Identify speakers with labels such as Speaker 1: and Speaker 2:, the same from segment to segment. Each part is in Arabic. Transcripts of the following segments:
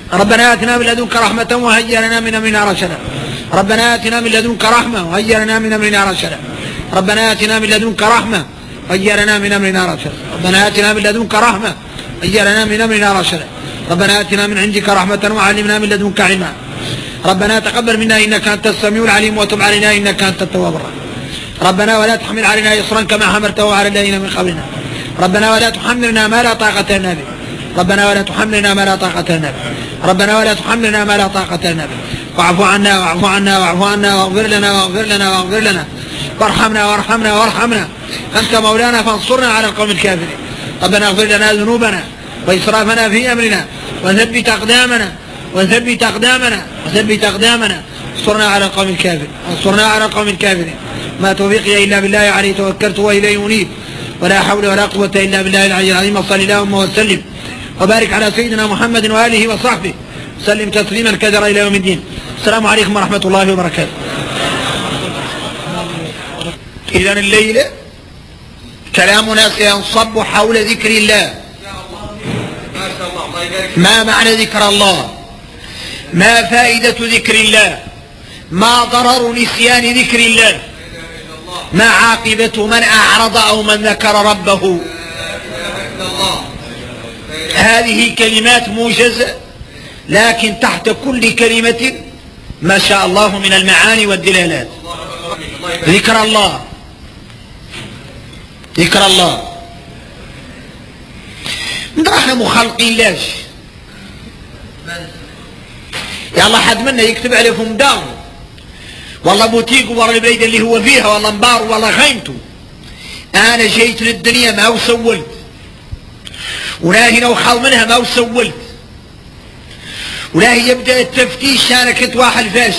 Speaker 1: ربنا آتنا من لدنك رحمة وهيئ لنا من أمرنا رشدا ربنا آتنا من لدنك رحمة وهيئ لنا من أمرنا رشدا ربنا آتنا من لدنك رحمة وهيئ لنا من أمرنا رشدا ربنا آتنا من لدنك رحمة وهيئ لنا من أمرنا رشدا ربنا آتنا من عندك رحمة وعلمنا من لدنك علما ربنا تقبل منا إنك أنت السميع العليم وتب علينا إنك أنت التواب الرحيم ربنا ولا تحمل علينا إصرا كما حملته على الذين من قبلنا ربنا ولا تحملنا ما لا طاقة لنا به ربنا ولا تحملنا ما لا طاقة لنا به ربنا ولا تحملنا ما لا طاقة لنا به واعف عنا واعف عنا واعف عنا واغفر لنا واغفر لنا واغفر لنا وارحمنا وارحمنا وارحمنا أنت مولانا فانصرنا على القوم الكافرين ربنا اغفر لنا ذنوبنا وإسرافنا في أمرنا وثبت أقدامنا وثبت أقدامنا وثبت أقدامنا انصرنا على القوم الكافرين انصرنا على القوم الكافرين ما توفيقي إلا بالله عليه توكلت وإليه أنيب ولا حول ولا قوة إلا بالله العلي العظيم صلى اللهم وسلم وبارك على سيدنا محمد وآله وصحبه وسلم تسليما كثيرا إلى يوم الدين. السلام عليكم ورحمة الله وبركاته. إذن الليلة كلامنا سينصب حول ذكر الله. ما معنى ذكر الله؟ ما فائدة ذكر الله؟ ما ضرر نسيان ذكر الله؟ ما عاقبة من أعرض أو من ذكر ربه؟ هذه كلمات موجزة، لكن تحت كل كلمة ما شاء الله من المعاني والدلالات. ذكر الله ذكر الله نحن مخلقين لاش يلا حد منا يكتب عليكم دار والله بوتيق ورا البلد اللي هو فيها والله مبار والله خيمته. انا جيت للدنيا ما وسولت ولا هنا وخال منها ما وسولت ولا هي يبدأ التفتيش. انا كنت واحد فاش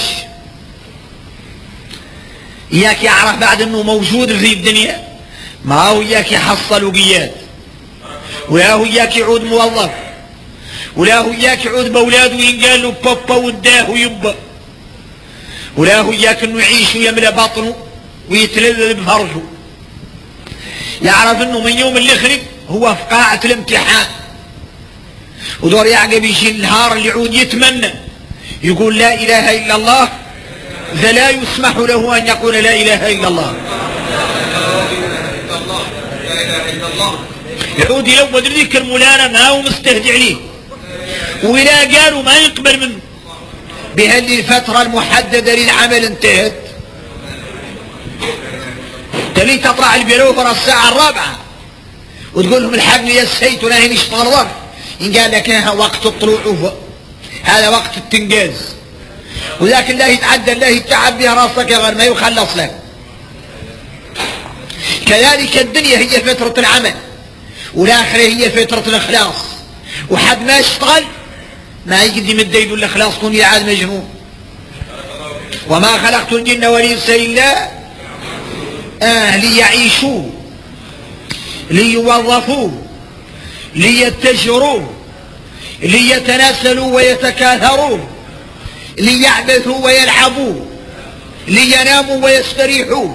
Speaker 1: اياك يعرف بعد انه موجود في الدنيا ما هو اياك يحصل وقيات ولا هو اياك يعود موظف ولا هو اياك يعود باولاده وينقال له بابا وداه ويبا ولا هو اياك انه يعيش ويملى بطنه ويتلذذ بفرجه. يعرف انه من يوم اللي خلق هو في قاعة الامتحان ودور يعقب يجي النهار اللي يعود يتمنى يقول لا اله الا الله فلا يسمح له ان يقول لا اله الا الله. يعود يلود الذكر مولانا ما هو مستهدي عليه وإذا قالوا ما يقبل منه. بهذه الفترة المحددة للعمل انتهت تلي تطلع البيروفر الساعة 4 وتقول لهم الحقني يا سيد ولا هي نشتغل ظرف إن قال لك هذا وقت الطلوع هذا وقت التنجاز وذاك الله يتعدى الله يتعب بها راسك يا غير ما يخلص لك. كذلك الدنيا هي فترة العمل والآخرة هي فترة الإخلاص وحد ما يشتغل ما يقدم الدين الإخلاص كن يعاد مجنون. وما خلقت الجن والإنس إلا ليعيشوا ليوظفوا ليتجروا ليتناسلوا ويتكاثروا ليعبثوا ويلعبوا ليناموا ويستريحوا.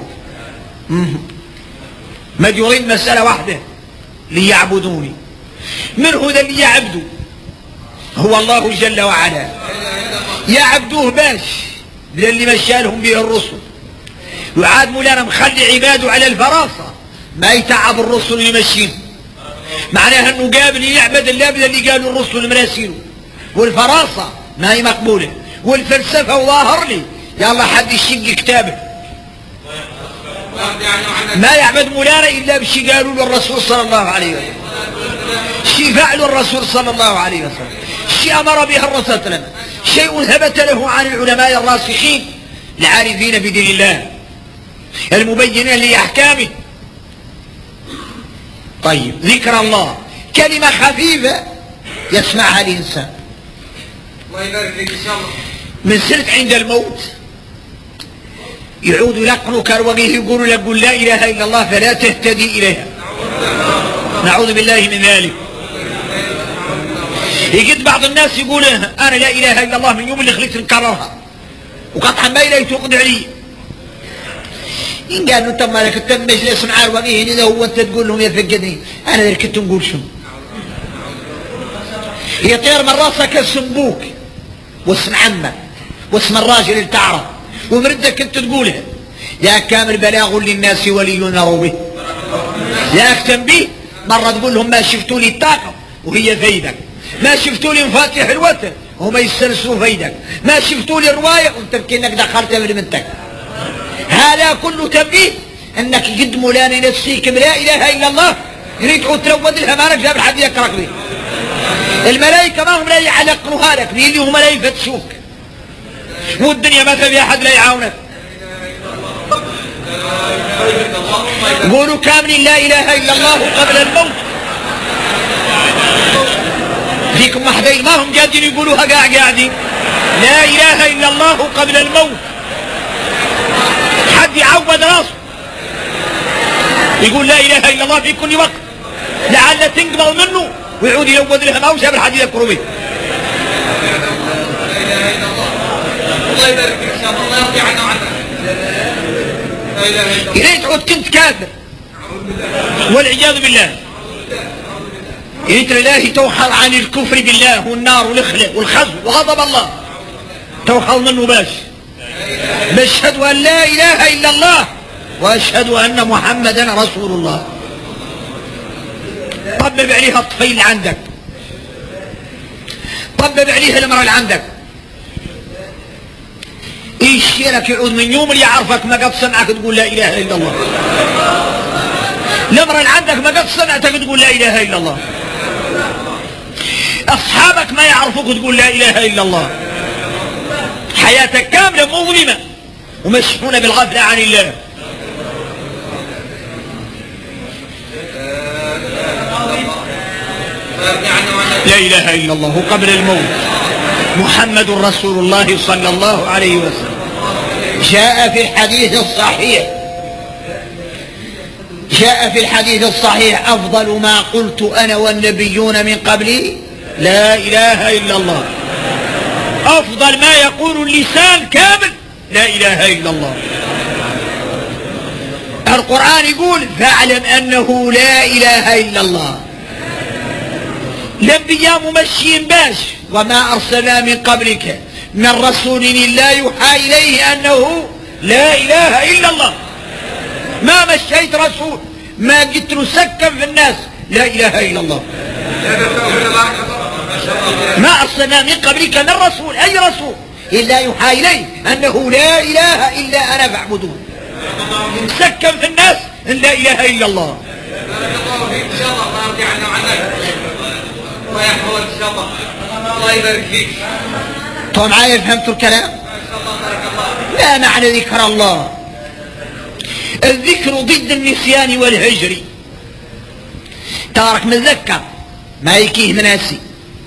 Speaker 1: مجرين مسألة واحدة ليعبدوني. من هو ذا اللي يعبدوا؟ هو الله جل وعلا. يعبدوه باش للي مشالهم به الرسل وعاد مولانا مخلي عباده على الفراسة ما يتعب الرسل يمشين. معناها انه قابل يعبد الله اللي قالوا الرسل مراسيله والفراسة ما هي مقبولة والفلسفة وظاهر لي يلا حد يشق كتابه ما يعبد مولانا إلا بشي قالوا للرسول صلى الله عليه وسلم شي فعل الرسول صلى الله عليه وسلم شي أمر به الرسول صلى الله عليه وسلم شيء ثبت له عن العلماء الراسخين العارفين بدين الله المبينين لأحكامه. طيب ذكر الله كلمة خفيفة يسمعها الإنسان. الله يبارك فيك إن شاء الله. من سنة عند الموت يعود يلقنوا كروغيه يقولوا لك قل لا إله إلا الله فلا تهتدي إليها. نعوذ بالله من ذلك. يجد بعض الناس يقول أنا لا إله إلا الله من يوم اللي خليت نكررها وقطعا ما إليه تقضي علي. إن قالوا أنت مالك أنت مجلس مع الوغيه إذا هو أنت تقول لهم يا فقدني أنا ذلك كنت نقول شنو يطير من راسك اسم ابوك واسم عمك واسم الراجل اللي تعرف ومردك انت تقولها. يا كامل بلاغ للناس ولي ينار به. ياك تنبيه مرة تقول لهم ما شفتوا لي الطاقة وهي فيدك، ما شفتوا لي مفاتيح الوتر وهم يسترسلوا فيدك، ما شفتوا لي الرواية وانت تبكي انك دخلت من بنتك. هذا كله تنبيه انك قد مولاني نفسيك بلا اله الا الله يريد تعود تلود لها ما جاب حد يكرك به. الملائكة ما هم لا يعلقوها لك اللي هم لا يفتشوك، والدنيا ما في احد لا يعاونك. قولوا كاملين لا اله الا الله قبل الموت. فيكم محدين ما هم قاعدين يقولوها قاعدين لا اله الا الله قبل الموت. حد يعود راسه يقول لا اله الا الله في كل وقت لعل تنقبض منه ويعود يلود لها ما وشاب الحديث يذكروا به.
Speaker 2: الله يبارك فيك ان شاء الله، الله يرضي عنا وعنك.
Speaker 1: إذا تعود كنت كافر والعياذ بالله، إذا الله توحل عن الكفر بالله والنار والخلق والخزو وغضب الله توحل منه باش بشهد أن لا إله إلا الله وأشهد أن محمدا رسول الله. طبب عليها الطفيل اللي عندك، طبب عليها المرأة اللي عندك. ايش لك يعود من يوم اللي يعرفك ما قد سمعك تقول لا اله الا الله. المرأة اللي عندك ما قد سمعتك تقول لا اله الا الله. اصحابك ما يعرفوك تقول لا اله الا الله. حياتك كاملة مظلمة ومشحونة بالغفلة عن الله. لا اله الا الله قبل الموت محمد رسول الله صلى الله عليه وسلم. جاء في الحديث الصحيح، جاء في الحديث الصحيح أفضل ما قلت أنا والنبيون من قبلي لا إله إلا الله. أفضل ما يقول اللسان كامل لا إله إلا الله. القرآن يقول فاعلم أنه لا إله إلا الله. الأنبياء ممشيين باش وما أرسلنا من قبلك من رسول لا يوحى إليه أنه لا إله إلا الله. ما مشيت رسول ما قلت له سكن في الناس لا إله إلا الله. ما أرسلنا من قبلك من رسول أي رسول إلا يوحى إليه أنه لا إله إلا أنا فاعبدون. سكن في الناس إن لا إله إلا الله.
Speaker 2: ان شاء الله الله يرضي عنا وعنك. الله يحفظك ان شاء الله، الله يبارك فيك.
Speaker 1: طبعا معايا فهمتوا الكلام؟
Speaker 2: ما شاء الله بارك الله.
Speaker 1: لا معنى ذكر الله. الذكر ضد النسيان والهجر. تارك متذكر ما يكيه مناسي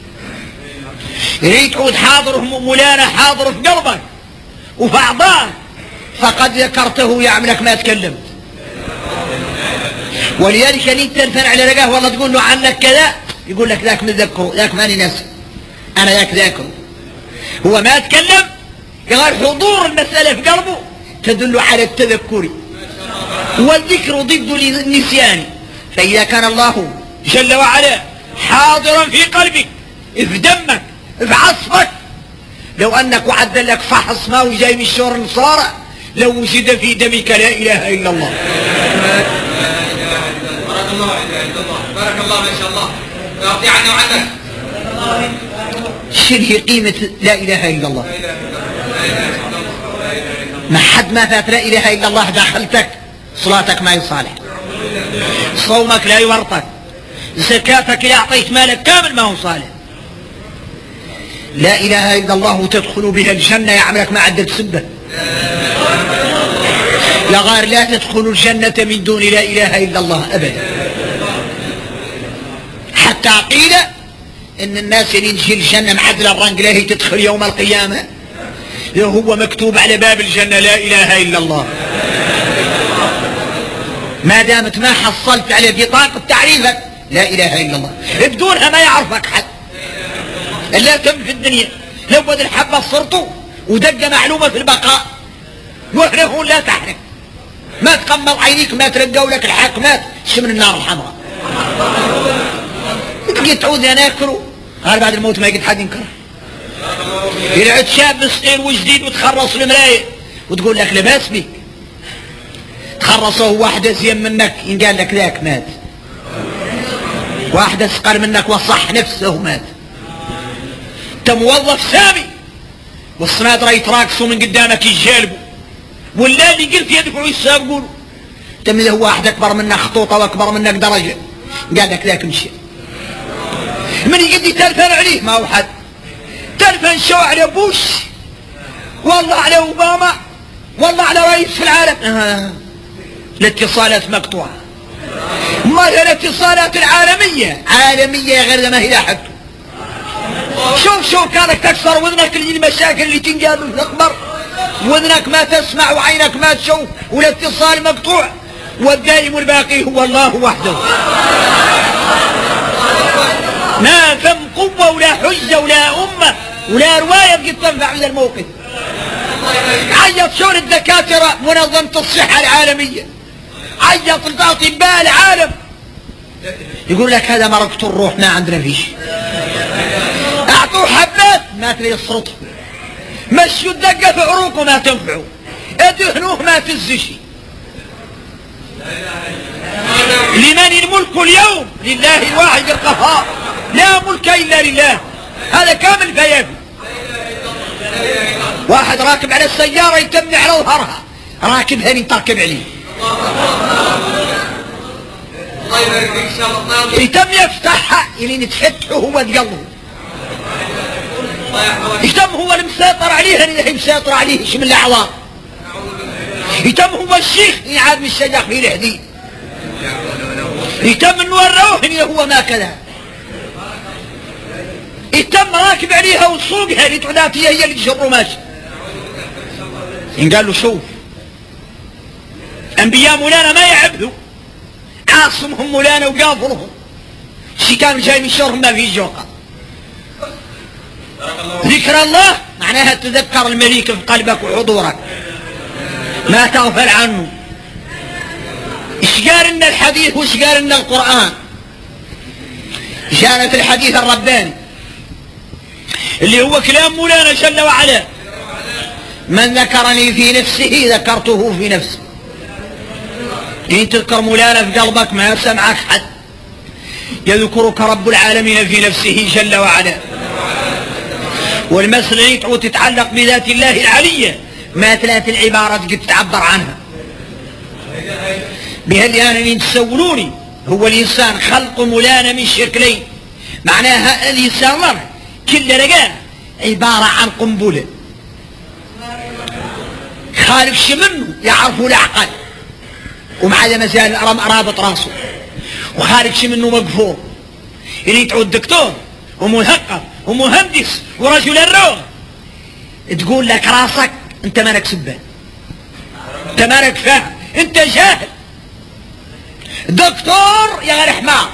Speaker 1: يريد تعود حاضر مولانا حاضر في قلبك وفي أعضائك فقد ذكرته يعملك ما تكلمت. ولذلك انت تنفن على رقاه والله تقول له عنك كذا يقول لك ذاك متذكره ذاك ماني ناسي انا ذاك ذاكره. هو ما تكلم قال حضور المسألة في قلبه تدل على التذكر. والذكر ضد النسيان. فإذا كان الله جل وعلا حاضرا في قلبك في دمك في عصفك، لو أنك وعد لك فحص ما جاي من الشهر النصارى لو وجد في دمك لا إله إلا الله.
Speaker 2: بارك الله بارك الله ما شاء الله يرضي عنا وعنك.
Speaker 1: شنو هي قيمة لا إله إلا الله؟ ما حد ما فات لا إله إلا الله داخلتك صلاتك ما يصالح، صومك لا يورطك، زكاتك إذا أعطيت مالك كامل ما هو صالح. لا إله إلا الله تدخل بها الجنة يعملك ما عدت سبة. لا غير لا تدخل الجنة من دون لا إله إلا الله أبدا. حتى قيل إن الناس اللي تجي الجنة معدل الرنق لا هي تدخل يوم القيامة هو مكتوب على باب الجنة لا إله إلا الله. ما دامت ما حصلت على بطاقة تعريفك لا إله إلا الله بدونها ما يعرفك حد. لا تم في الدنيا لو بد الحبة صرته ودق معلومة في البقاء وحره لا تحرك ما تقمر عينيك ما ترقوا لك الحاكمات شمن النار الحمراء. تجي تعود ناكله قال بعد الموت ما يقد حد ينكره. يلعب شاب صغير وجديد وتخرص المراية وتقول لك لباس بيك، تخرصه واحدة زين منك ينقال لك ذاك مات، واحدة اسقر منك وصح نفسه مات. انت موظف سامي والصنادرة يتراكسوا من قدامك يجالبوا، واللي قلت يدفعوا يسابقوا له. انت من هو واحد اكبر منك خطوطة واكبر منك درجة قال لك ذاك مشي. من يقدي تلفن عليه ما هو حد، تلفن شو على بوش والله على اوباما والله على رئيس في العالم. الاتصالات مقطوعة. ما هي الاتصالات العالمية عالمية غير ما هي حقته. شوف كانك تكسر وذنك المشاكل اللي تنقال في الاخبار، وذنك ما تسمع وعينك ما تشوف والاتصال مقطوع، والدائم الباقي هو الله وحده. ما ثم قوة ولا حجة ولا أمة ولا رواية قد تنفع من الموقف. عيط شون الدكاترة منظمة الصحة العالمية، عيط الأطباء العالم، يقول لك هذا مرض الروح ما عندنا فيش. أعطوه حبات ما تري يصرطه، مشوا الدقة في عروقه ما تنفعه، ادهنوه ما تزشي. لمن الملك اليوم؟ لله الواحد القهار، لا ملك إلا لله. هذا كامل فيافي. واحد راكب على السيارة يتمنى على ظهرها، راكب هني تركب عليه، يتم يفتحها يلين تفتحه هو تقلبه، يتم هو المسيطر عليه هني مسيطر عليه شم الأعوار، يتم هو الشيخ يعاد من الشجاق في الحديد، يتم نوروه هني هو ما كذا، يتم راكب عليها وسوقها اللي تعداتها هي اللي تجر ماشي. إن قال له شوف أنبياء مولانا ما يعبدوا، عاصمهم مولانا وقافرهم، شي كان جاي من شرهم ما في جوقة. ذكر الله معناها تذكر المليك في قلبك وحضورك ما تغفل عنه. ايش قال لنا الحديث وايش قال لنا القرآن؟ جاءنا في الحديث الرباني اللي هو كلام مولانا جل وعلا: من ذكرني في نفسه ذكرته في نفسه. إن تذكر مولانا في قلبك ما سمعك حد، يذكرك رب العالمين في نفسه جل وعلا. والمسألة تعود تتعلق بذات الله العلية ما ثلاث العبارات قد تعبر عنها بهاليان تسولوني. هو الإنسان خلق مولانا من شكلين، معناها الإنسان له كل رقاه عبارة عن قنبلة، خالقش منه يعرفه العقل ومع ذا مازال رابط راسه، وخالقش منه مقفور. اللي تعود دكتور ومثقف ومهندس ورجل الروح تقول لك راسك انت مالك سبان، انت مالك فاهم، انت جاهل. دكتور يا غير حمار،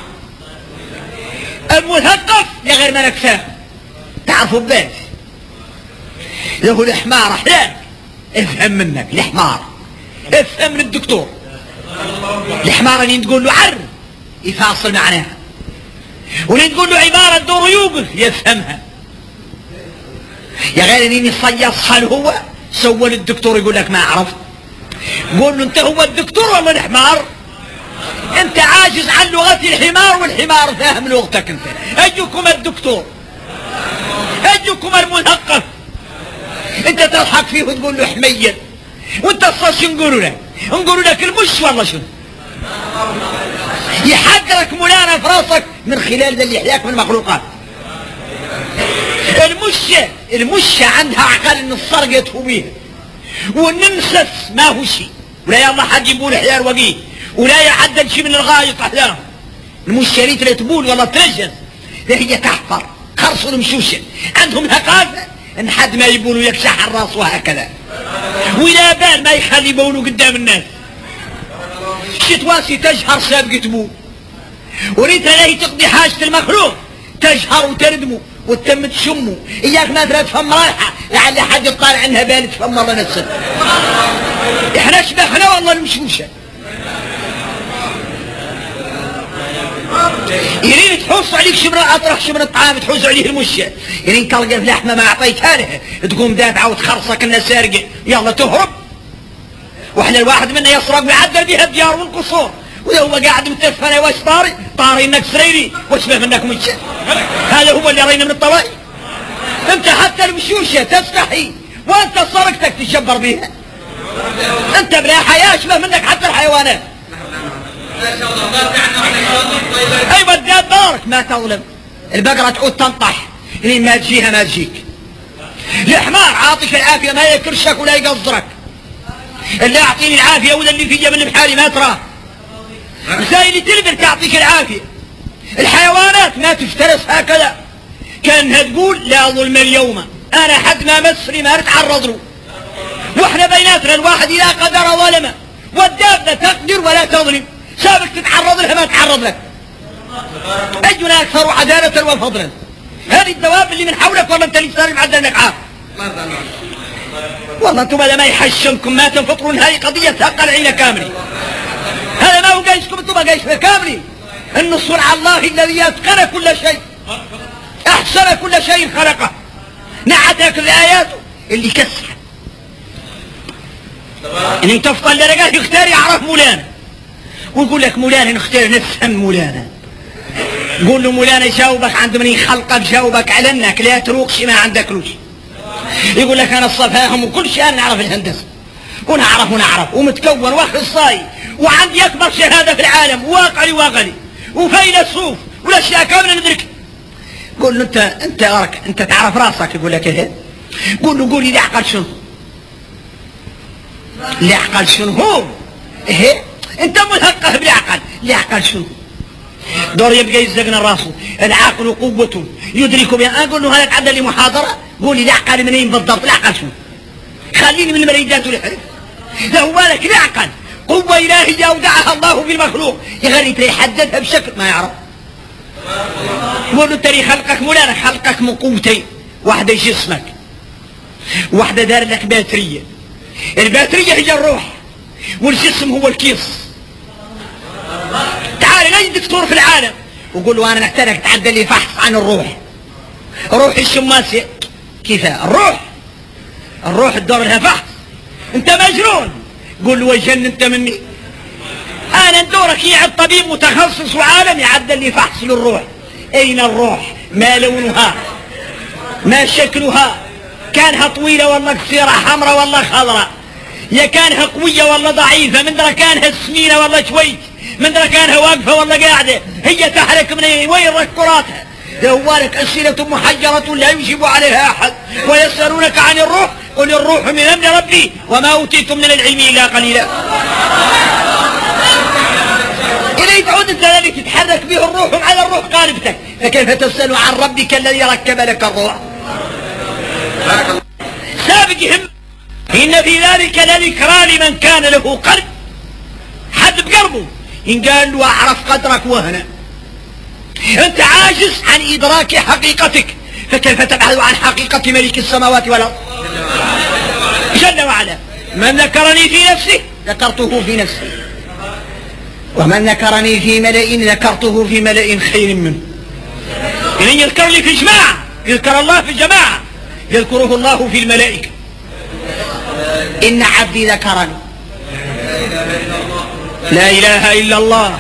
Speaker 1: المثقف يا غير مالك فاهم، تعرفوا بباش. يقول الحمار احلاك افهم منك، الحمار افهم من الدكتور. الحمار اللي تقول له عر يفاصل معناها، واللي تقول له عبارة دور يوقف يفهمها. يا غير اني صيص هل هو سوى للدكتور يقول لك ما اعرف، قول له انت هو الدكتور ولا الحمار؟ انت عاجز عن لغة الحمار والحمار فاهم لغتك. انت اجكم الدكتور اجكم المثقف، انت تضحك فيه وتقول له حمير، وانت الصاص نقولوا لك المش والله شنو يحقرك مولانا في راسك من خلال ذا اللي يحياك من المخلوقات. المشة عندها عقل ان السرقة تفوبيها، والنمسس ما هو شيء، ولا يلا حد يبول حيار وقيه، ولا يعدل شيء من الغاية احلام. المشة ريت لا تبول ولا ترجس، هي تحفر خرصوا المشوشة، عندهم ثقافة ان حد ما يبولوا يكشح الراس وهكذا، ولا بال ما يخلي يبولوا قدام الناس. شتواسي تجهر سابقة تبول، وريتها لا تقضي حاجة المخلوق تجهر وتردمه وتتم تشمه. اياك ما ترى تفهم رايحة لعل حد يطالع عنها بالي تفهم الله نفسه. احنا شبهنا والله المشوشة. يريد تحوص عليك شي من اطرح شي من الطعام تحوز عليه المشة، يريد تلقى في لحمة ما اعطيتها له تقوم دافعة وتخرصك انها سارقة يلا تهرب. واحنا الواحد منا يسرق ويعدل بها الديار والقصور، وهو قاعد متفنى واش طاري انك سريري واشبه منك مشة. هذا هو اللي رينا من الطوائف. انت حتى المشوشة تستحي وانت سرقتك تشبر بها. انت بلا حياة اشبه منك حتى الحيوانات. ايوه الداب بارك ما تظلم. البقرة تعود تنطح لين ما تجيها ما تجيك. الحمار عاطيك العافية ما يكرشك ولا يقصرك. اللي اعطيني العافية ولا اللي في من بحالي ما تراه. زي اللي تلبر تعطيك العافية. الحيوانات ما تفترس هكذا كانها تقول لا ظلم اليوم، انا حد ما مسري ما نتعرض له. واحنا بيناتنا الواحد اذا قدر ظلمه، والدابة تقدر ولا تظلم، سابك تتعرض لها ما تتعرض لك. اينا اكثر عدالة وفضلا، هذه الدواب اللي من حولك ولا انت اللي صار معدل لك عاف. والله انتم ما يحشمكم ما تنفطرون، هذه قضية تثقل علينا كاملين. هذا ما هو قايسكم، انتم ما قايسنا كاملين. ان صنع الله الذي اتقن كل شيء احسن كل شيء خلقه، نعتك الايات اللي كسر ان تفضل لرجال يختار يعرف مولانا ويقول لك مولانا نختار نفهم مولانا. قول له مولانا جاوبك عند من يخلقك، جاوبك على انك لا تروقش ما عندك لوش. يقول لك انا الصفاهم وكل شيء انا نعرف الهندسه ونعرف ومتكون واخصائي وعندي اكبر شهاده في العالم واقعي وفيلسوف والاشياء كامله ندركها. قول له انت تعرف راسك. يقول لك ايه. قول له قول لي العقل شنو؟ العقل شنو هو؟ ايه انت ملحقه بالعقل. العقل شنو؟ دور يبقى يزقنا راسه. العقل قوته يدرك بها. اقول له هذا تعدى لي محاضره. قول لي العقل منين بالضبط؟ العقل شنو؟ خليني من المريدات والحرف. ده هو لك العقل قوه الهيه اودعها الله في المخلوق، يغري يحددها بشكل ما يعرف. قول له تري خلقك مولانا، خلقك من قوتين، واحده جسمك واحده دار لك باتريه. الباتريه هي الروح والجسم هو الكيس. تعال لاي دكتور في العالم وقول له انا نحتاجك تعدل لي فحص عن الروح. روح الشماسي كيف الروح تدور لها فحص؟ انت مجنون. قول له وجن انت مني. انا ندورك يا طبيب متخصص وعالم يعدل لي فحص للروح. اين الروح؟ ما لونها؟ ما شكلها؟ كانها طويلة ولا قصيرة، حمراء ولا خضراء؟ يا كانها قوية ولا ضعيفة؟ من درا كانها سمينة ولا شوي؟ من درا كانها واقفة ولا قاعدة؟ هي تحرك منين؟ وين ركوراتها؟ دوالك أسئلة محجرة لا يجيب عليها أحد. ويسألونك عن الروح قل الروح من أمر ربي وما أوتيتم من العلم إلا قليلا. إلي تعود انت الذي تتحرك به الروح على الروح قالبتك، فكيف تسأل عن ربك الذي ركب لك الروح؟ سابق هم. إن في ذلك لذكرى لمن كان له قلب. حد بقلبه إن قال له أعرف قدرك وهنا أنت عاجز عن إدراك حقيقتك، فكيف تبحث عن حقيقة ملك السماوات والأرض جل وعلا؟ من ذكرني في نفسه ذكرته في نفسي، ومن ذكرني في ملأ ذكرته في ملأ خير منه. إن يذكرني في جماعة يذكر الله في جماعة، يذكره الله في الملائكة. إن عبدي ذكرني لا إله إلا الله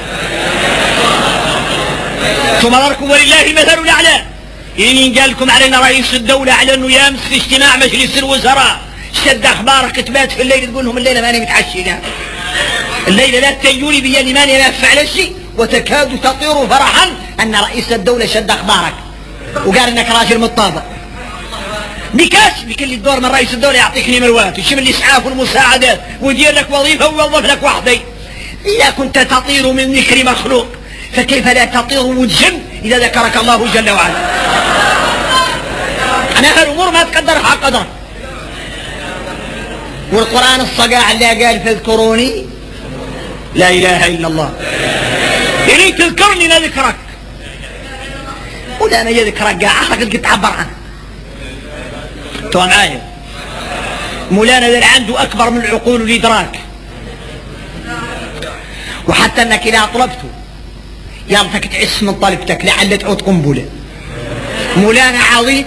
Speaker 1: ثم ذكركم ولله المثل الأعلى. إن قال لكم علينا رئيس الدولة على أنه يامس في اجتماع مجلس الوزراء، شد أخبارك تبات في الليل تقول لهم الليلة ماني متعشي، الليلة لا تتيوني بيدي ماني لاف على شيء، وتكاد تطير فرحا أن رئيس الدولة شد أخبارك وقال إنك راجل مطابع بكاش بكل الدور من رئيس الدولة يعطيك نمروات ويشمل الإسعاف والمساعدات ويدير لك وظيفة ويوظف لك وحدي. إذا كنت تطير من ذكر مخلوق فكيف لا تطير وتجن إذا ذكرك الله جل وعلا؟ أنا هالأمور ما تقدر حق قدر. والقرآن الصقاع اللي قال فاذكروني لا إله إلا الله، إني تذكرني نذكرك ولا أنا يذكرك عقلك قد تعبر عنه. توان آية مولانا ذا عنده أكبر من العقول والإدراك، وحتى أنك إذا طلبته يابتك تعس من طلبتك لعل تعود قنبلة. مولانا عظيم.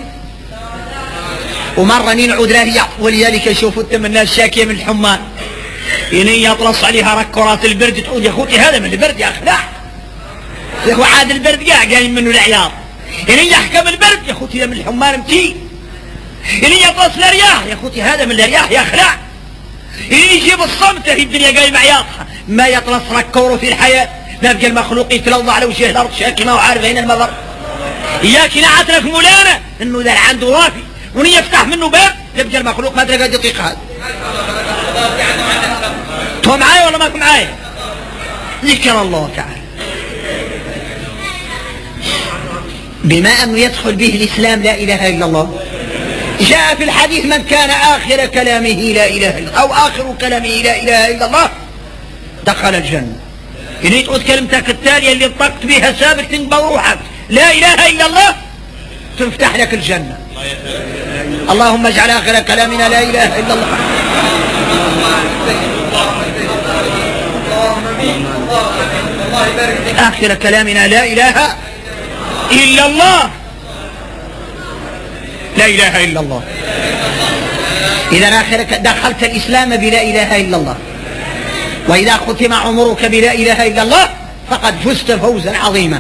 Speaker 1: ومرة نعود له، ولذلك يشوفوا التم الناس شاكية من الحمان، يعني يطلص عليها ركورات البرد، تقول يا اخوتي هذا من البرد يا اخي، لا يا اخو عاد البرد قايم منه العيار، يعني يحكم البرد يا اخوتي هذا من الحمان متي، يعني يطلص الرياح يا اخوتي هذا من الرياح يا اخي، لا يعني يجيب الصمت في الدنيا قايمة عياطها، ما يطلص ركوره في الحياة، ما بقى المخلوق يتلوض على وجه الارض شاكي ما هو عارف اين المضر. اياك نعت لك مولانا انه اذا عنده وافي وني يفتح منه باب يبقى المخلوق ما ادري قد يطيق هذا. انتوا معايا ولا ماكم معايا؟ ذكر الله تعالى بما انه يدخل به الاسلام لا اله الا الله. جاء في الحديث من كان اخر كلامه لا اله الا الله او اخر كلامه لا اله الا الله دخل الجنه. يعني تقول كلمتك التاليه اللي انطقت بها سابق تنبى روحك لا اله الا الله تفتح لك الجنه. اللهم اجعل اخر كلامنا لا اله الا الله. اخر كلامنا لا اله الا الله. لا اله الا الله. اذا اخر دخلت الاسلام بلا اله الا الله، واذا ختم عمرك بلا اله الا الله فقد فزت فوزا عظيما.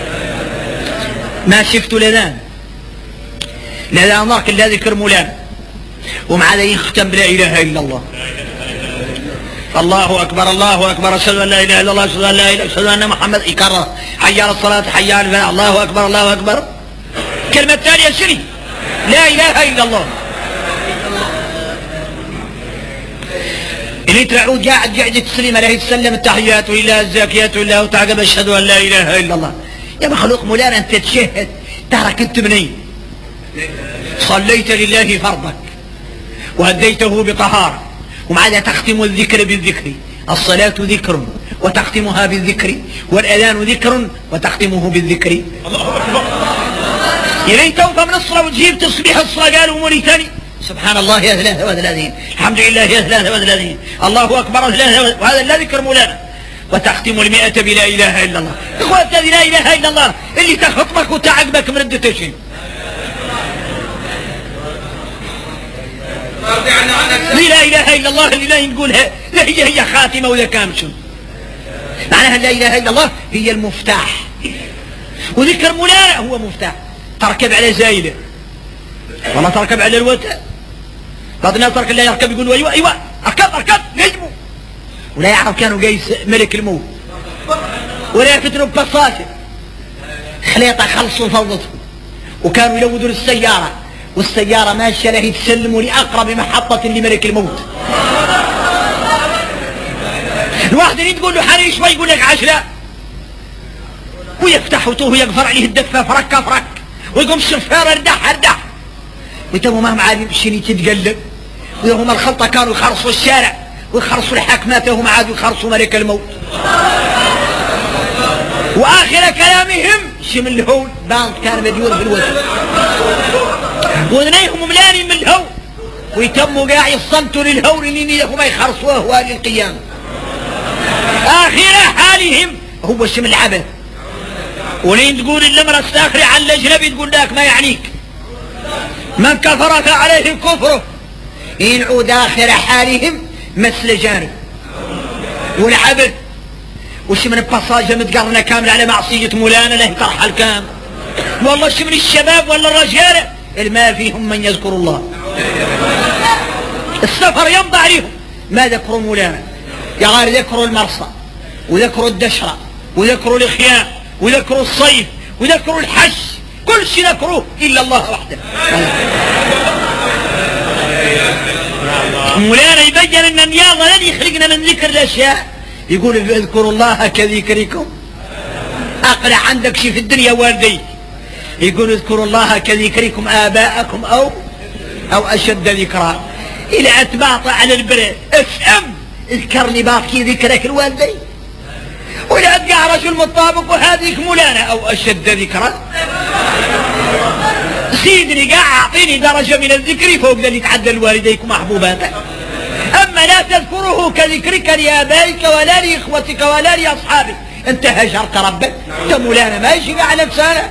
Speaker 1: ما شفت لذان ذاك الا ذكر مولانا ومع ذا يختم بلا اله الا الله. الله اكبر الله اكبر اشهد ان لا اله الا الله اشهد ان لا اله اشهد ان محمد يكرر حي على الصلاه حي على الفلاح الله اكبر الله اكبر. الكلمه الثانيه شري لا اله الا الله. اللي تعود قاعد تسلم عليه تسلم التحيات لله الزاكيات لله وتعقب اشهد ان لا اله الا الله. يا مخلوق مولانا انت تشهد ترى كنت منين؟ صليت لله فرضك وهديته بطهارة ومع ذا تختم الذكر بالذكر. الصلاة ذكر وتختمها بالذكر، والأذان ذكر وتختمه بالذكر. إلي توفى من الصلاة وتجيب تصبيح الصلاة قالوا مولي ثاني سبحان الله يا 33 الحمد لله يا 33 الله أكبر 33 وهذا لا ذكر مولانا. وتختم 100 بلا إله إلا الله. إخوات الذي لا إله إلا الله اللي تخطبك وتعقبك من الدتشين لا اله الا الله اللي لا نقولها لا هي خاتمه ولا كامشن. معناها لا اله الا الله هي المفتاح، وذكر مولانا هو مفتاح. تركب على زايده والله تركب على الوتر، بعض الناس ترك الله يركب يقول ايوه ايوه اركب نجموا ولا يعرف كانوا قيس ملك الموت ولا يفتنوا ببساطه خليطه خلصوا فوضتهم وكانوا يلودوا السياره والسيارة ماشية له تسلموا لأقرب محطة لملك الموت. الواحد اللي تقول له حري شوي يقول لك 10 ويفتح وتوه يقفر عليه الدفة فرك ويقوم الشفار اردح ويتموا ما هم عادي بشيني تتقلب وهم الخلطة كانوا يخرصوا الشارع ويخرصوا الحاكمات وهم عادوا يخرصوا ملك الموت. وآخر كلامهم شم الهول باند كان مديور في الوزن وذنيهم ملاني من الهول ويتموا قاعد يصمتوا للهول اللي لهم ما يخرصوه وهذه القيامة. آخر حالهم هو شم العبث. ولين تقول اللمرة الساخرة على الأجنبي تقول لك ما يعنيك من كفر فعليه كفره. ينعود آخر حالهم مثل جانب والعبث وش من البصاجة متقرنة كاملة على معصية مولانا له ترحل كامل. والله شو من الشباب ولا الرجال ما فيهم من يذكر الله. السفر يمضى عليهم ما ذكروا مولانا، يا غير ذكروا المرصى وذكروا الدشرة وذكروا الإخيام وذكروا الصيف وذكروا الحج، كل شيء ذكروه إلا الله وحده. مولانا يبين أن النياض الذي يخلقنا من ذكر الأشياء يقول اذكروا الله كذكركم. أقلع عندك شيء في الدنيا والديك يقول اذكروا الله كذكركم آباءكم أو أشد ذكرا. إلى أتباط على البرد افهم اذكرني باقي ذكرك الوالدين ولا أدقى رجل مطابق وهذيك مولانا أو أشد ذكرا. سيدني قاع أعطيني درجة من الذكر فوق ذلك يتعدى الوالديك محبوباتك. أما لا تذكره كذكرك لآبائك ولا لإخوتك ولا لأصحابك انت هجرت ربك. انت مولانا ما يجي على لسانك.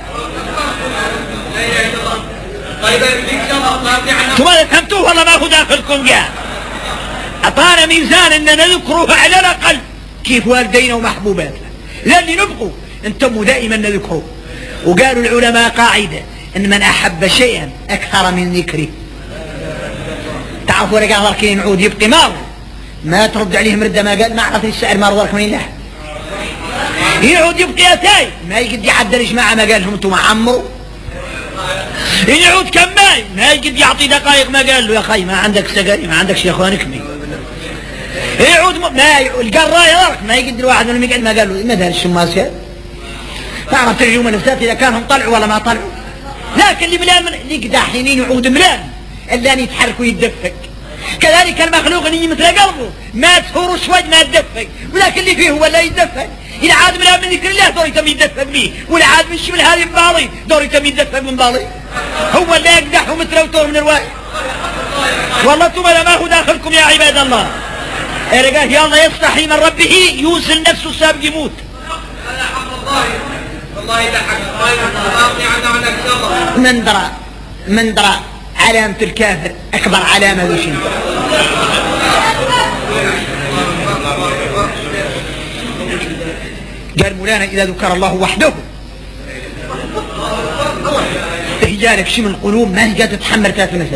Speaker 2: طيب ان شاء الله
Speaker 1: انتم ما فهمتوه والله ما هو داخلكم جاء. اعطانا ميزان اننا نذكره على الاقل كيف والدينا ومحبوباتنا للي نبقوا انتم دائما نذكره. وقالوا العلماء قاعده ان من احب شيئا اكثر من ذكره. تعرفوا انا قال كي نعود يبقي مار ما ترد عليه مرده ما قال ما عرف السعر ما رضاك من الله. يعود يبقي اتاي ما يقد يعدلش مع ما قالهم انتم عمروا. يعود كماي ما يقد يعطي دقائق ما قال له يا اخي ما عندك سقري ما عندك يا اخوانك مي. يعود ما القرايه ما يقد الواحد منهم يقعد ما قال له ما دار الشماس يا تعرف ترجموا نفسات اذا كانهم طلعوا ولا ما طلعوا. لكن اللي ملان اللي قدا حينين يعود ملان الا ان يتحرك ويتدفق. كذلك المخلوق اللي مثل قلبه ما تفور شوي ما يتدفق ولكن اللي فيه هو لا يتدفق. إذا عاد ملان من ذكر الله دور يتم يتدفق به ولا عاد من شمل هذه مبالي دور يتم يتدفق من بالي. هو اللي يقدح ومثل وتور من الواي. والله انتم ما هو داخلكم يا عباد الله. رجاه يلا يستحي من ربه يوزن نفسه سابق يموت.
Speaker 2: والله يضحك
Speaker 1: من درى علامة الكافر أكبر علامة ذو شيء. قال مولانا إذا ذكر الله وحده رجالك شي من القلوب ما هي قادرة تتحمل ثلاث نفس.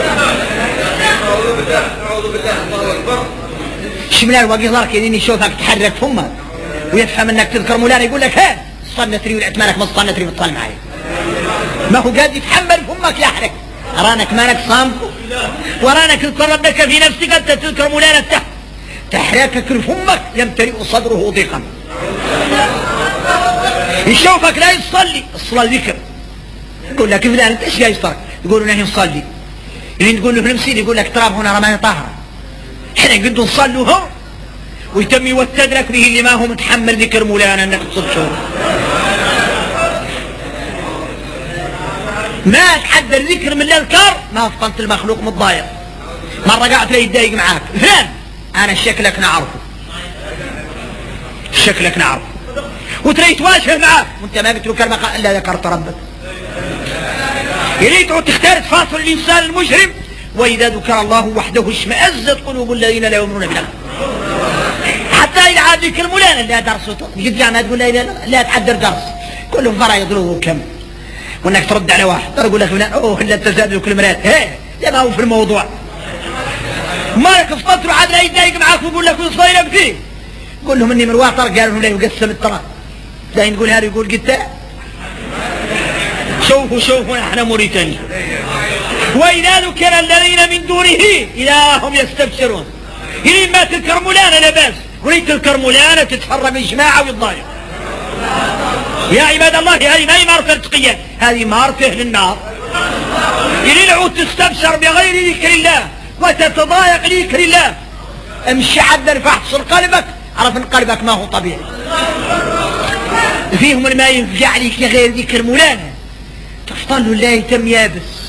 Speaker 1: شملان واقي ظهرك يديني يشوفك تحرك فمك ويفهم انك تذكر مولانا يقول لك ها صنتري والعتمانك ما صنتري بتطال معي. ما هو قادر يتحمل فمك يحرك. رانك مالك صامت ورانك تذكر ربك في نفسك انت تذكر مولانا تحركك فمك يمتلئ صدره ضيقا. يشوفك لا يصلي الصلاة ذكر يقول لك فلان انت ايش جاي صار يقولوا نحن نصلي. اللي تقول له نمسي يقول لك تراب هنا رماية طاهرة احنا قد نصلوا هو ويتم يوتد لك به اللي ما هو متحمل ذكر مولانا انك تصدشون. ما تحدى الذكر من الاذكار ما فطنت المخلوق متضايق. مرة قاعد يتضايق معاك فلان انا شكلك نعرفه شكلك نعرفه وترى يتواجه معاك وانت ما قلت له كلمة الا ذكرت ربك. يريد تختار تفاصل الانسان المجرم. واذا ذكر الله وحده اشمئزت قلوب الذين لا يؤمنون بالله. حتى إذا عاد ذكر مولانا لا درس يجي ما تقول لا تحضر درس كلهم فرع يضربوا كم وانك ترد على واحد ترى يقول لك فلان اوه الا التزاد كل مرات هي لا ما هو في الموضوع. مالك في فتره عاد لا يتضايق معاك ويقول لك وش صاير فيه قول لهم اني مرواطر قالوا لا يقسم التراب لا نقول هذا يقول قلت شوفوا احنا موريتاني. واذا ذكر الذين من دونه اذا هم يستبشرون. إذا ما تذكر مولانا لا باس وليت تذكر مولانا تتحرم اجماعه ويتضايق. يا عباد الله هذه ما هي ماركه تقيه هذه ماركه للنار. إذا نعود تستبشر بغير ذكر الله وتتضايق لذكر الله امشي عدل فاحصر قلبك عرف ان قلبك ما هو طبيعي. فيهم ما ينفع عليك غير ذكر مولانا تفضل له الله يتم يابس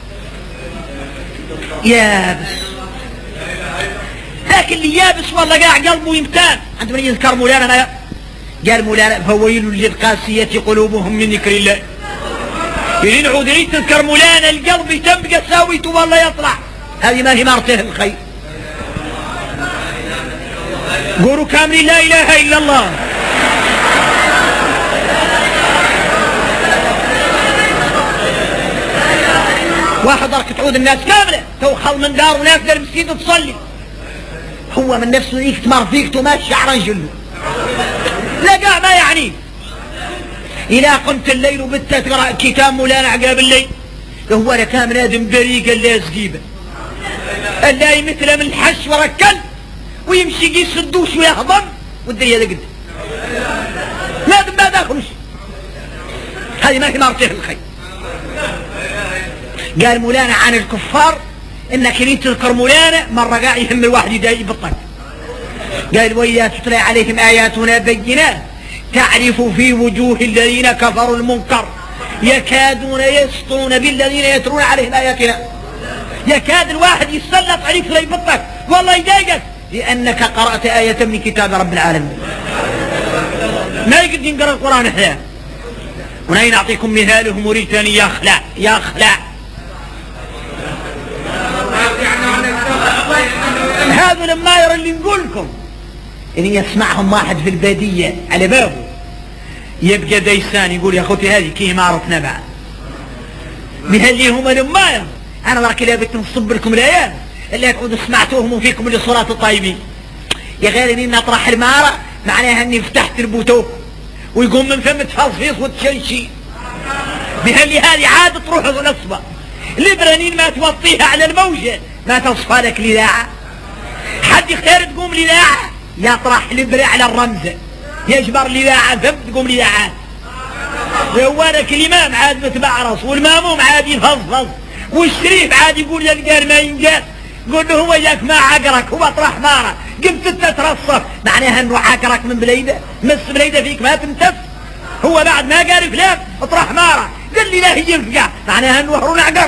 Speaker 1: لكن اللي يابس والله قاع قلبه يمتان عندما يذكر مولانا قال مولانا فويل للقاسية قلوبهم من ذكر الله. إذا نعود تذكر مولانا القلب يتم قساويته والله يطلع. هذه ما هي مرته الخير. قولوا كامل لا اله الا الله. واحد درك تعود الناس كامله توخل من دار وناس دار مسكين تصلي هو من نفسه يكتمر فيك وماشي على رجله لا قاع ما يعني. إذا قمت الليل وبت تقرأ كتاب مولانا عقاب الليل هو انا كامل ادم بريق الا سقيبه الا مثل من الحش ورا الكلب ويمشي يقيس الدوش ويهضم والدنيا ذا قد لازم ما داخلش. هذه ما هي مرته الخير. قال مولانا عن الكفار انك ان تذكر مولانا مره قاع يهم الواحد يدايق بالطق. قال واذا تتلى عليهم اياتنا بينات تعرف في وجوه الذين كفروا المنكر يكادون يسطون بالذين يتلون عليهم اياتنا. يكاد الواحد يسلط عليك لي بالطق والله يضايقك لانك قرات ايه من كتاب رب العالمين. نجي نقرأ القرآن احنا ونين نعطيكم مثاله موريتاني يخلع هذا لما يرى اللي نقول لكم إن يسمعهم واحد في البادية على بابه يبقى ديسان يقول يا أخوتي هذه كيه ما عرفنا بعد بهاللي هم لما يرى أنا راك لا بك نصب لكم الآيات اللي تعودوا سمعتوهم فيكم اللي صلاة الطيبين يا غير إني نطرح المارة معناها إني فتحت البوتوف ويقوم من فم تفصفيص وتشنشي بهاللي هذه عادة تروح الأصبع الإبرانين ما توطيها على الموجة ما تصفى لك الإذاعة حد يختار تقوم الإذاعة يطرح الإبرة على الرمزة يجبر الإذاعة فم تقوم الإذاعة وهوانك الإمام عاد متبعرص والماموم عاد يفصفص والشريف عاد يقول يلقى ما ينقال قول له هو ياك ما عقرك هو اطرح مارة قمت تترصف معناها انه عقرك من بليدة مس بليدة فيك ما تنتف هو بعد ما قال فلان اطرح مارة قال لي لا هي ينفقع معناها انه هرون عقر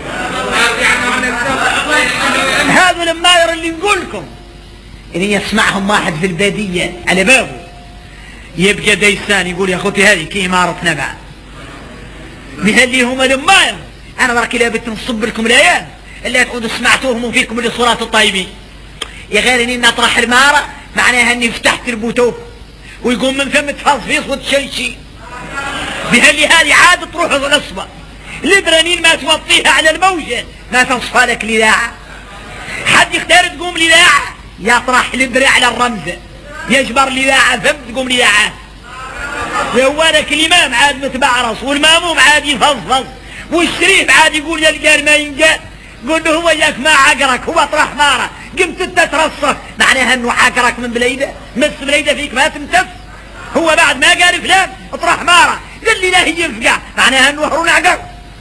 Speaker 1: هذا لما يرى اللي نقول لكم إن يسمعهم واحد في البادية على بابه يبقى ديسان يقول يا أخوتي هذه كيه ما عرفنا بعد بهاللي هم لما يرى أنا راك لا بك نصب لكم الآيات اللي تعودوا سمعتوهم فيكم اللي صلاة الطيبين يا غير إني نطرح المارة معناها إني فتحت البوتوف ويقوم من فم تفصفيص وتشنشي بهاللي هذه عادة تروح الأصبع الإبرانين ما توطيها على الموجة ما تصفى لك الإذاعة حد يختار تقوم الإذاعة يطرح الإبرة على الرمزة يجبر الإذاعة فم تقوم الإذاعة وهوانك الإمام عاد متبعرص والماموم عاد يفصفص والشريف عاد يقول يلقى ما ينقال قول له هو ياك ما عقرك هو اطرح مارة قمت تترصف معناها انه عقرك من بليدة مس بليدة فيك ما تنتف هو بعد ما قال فلان اطرح مارة قال لي لا هي ينفقع معناها انه هرون عقر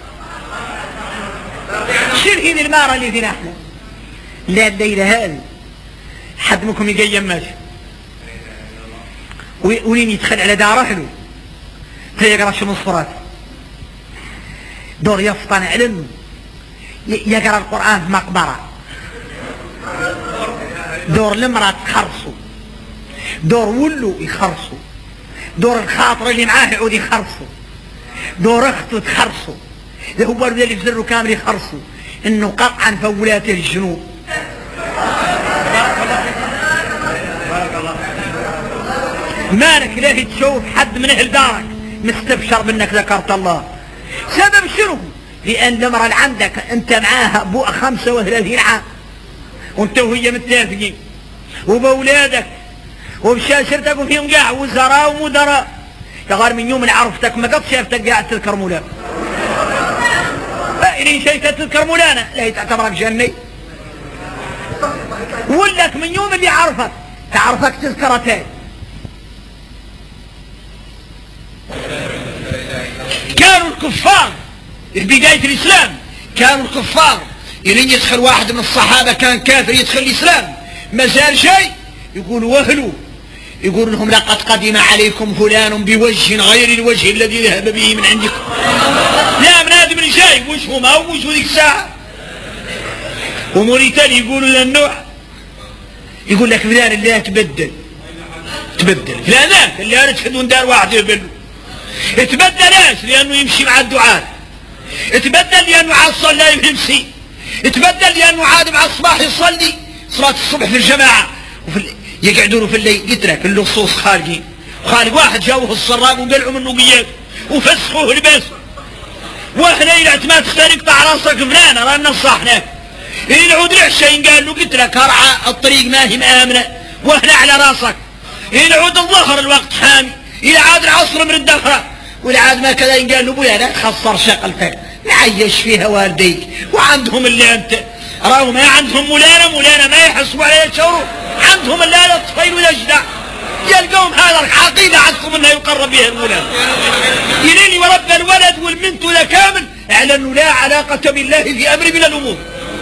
Speaker 1: شيل هذه المارة اللي فينا احنا لا الليلة هذه حد منكم يقيم ماشي ولين يدخل على دار اهله تيقرا شو مصفرات دور يفطن علم يقرأ القرآن في مقبرة دور المرأة تخرصوا دور ولو يخرصوا دور الخاطر اللي معاه يعود يخرصوا دور اخته تخرصوا ده هو اللي في زره كامل يخرصوا انه قطعا فولاته الجنوب مالك ليه تشوف حد من اهل دارك مستبشر بانك ذكرت الله سبب شنو لأن المرأة اللي عندك أنت معاها بو 35 عام وأنت وهي متفقين وبأولادك وبشاشرتك وفيهم قاع وزراء ومدراء تغار من يوم اللي عرفتك ما قد شافتك قاعد تذكر مولانا إن شيء تذكر مولانا لا تعتبرك جني ولك من يوم اللي عرفك تعرفك تذكرتين كانوا الكفار في بداية الإسلام كانوا الكفار إلين يدخل واحد من الصحابة كان كافر يدخل الإسلام ما زال شيء يقولوا وهلوا يقول لهم لقد قدم عليكم فلان بوجه غير الوجه الذي ذهب به من عندكم لا من هذا من شيء وجهه ما هو وجه ذيك الساعة وموريتاني يقولوا للنوع يقول لك فلان اللي تبدل فلان اللي أنا تشهدون دار واحد يبلو تبدل لأنه يمشي مع الدعاء اتبدل لأنه عاد صلى يمشي اتبدل لأنه عاد مع الصباح يصلي صلاة الصبح في الجماعة يقعدون في الليل يترك اللصوص خارجين خارج واحد جاوه السراب وقلعوا منه قياد وفسخوه لباسه واحنا يلعت ما تختار يقطع راسك فلان رانا نصحناك يلعود العشاء قال له قلت لك هرعى الطريق ما هي مآمنة واحنا على راسك يلعود الظهر الوقت حامي يلعاد العصر من الدخرة والعاد ما كذا قال له ابويا لا تخسر شغلتك نعيش فيها والديك وعندهم اللي انت راهو ما عندهم مولانا ما يحسبوا عليه شعور عندهم اللي لا الطفيل ويجدع يلقون هذا العقيدة عندكم انها يقرب بها المولانا يليني ورب الولد والبنت ولا كامل اعلنوا لا علاقة بالله في امر من الامور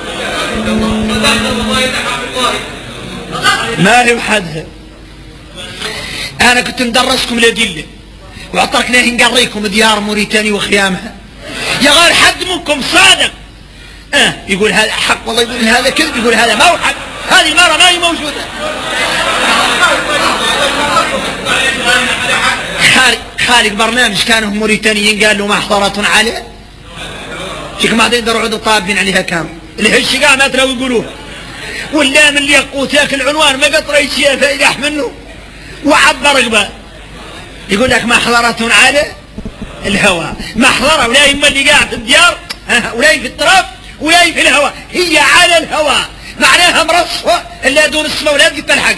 Speaker 1: ما هي حدها انا كنت ندرسكم الادله وعطركناه نقريكم ديار موريتاني وخيامها يا غير حد منكم صادق يقول هذا حق والله يقول هذا كذب يقول هذا ما هو حق هذه المرة ما هي موجودة خالق برنامج كانوا موريتانيين قال له محضرة عليه شيك ما يقدروا يعودوا طابين عليها كام الهش ما تراو يقولوها واللام اللي يقوت ياك العنوان ما قطر يشيء فيلح منه وعبر رقبه يقول لك محضرة على الهواء محضرة ولا يما اللي قاعد في الديار ولا في التراب ولا في الهواء هي على الهواء معناها مرصفة اللي دون السماء ولا قد تلحق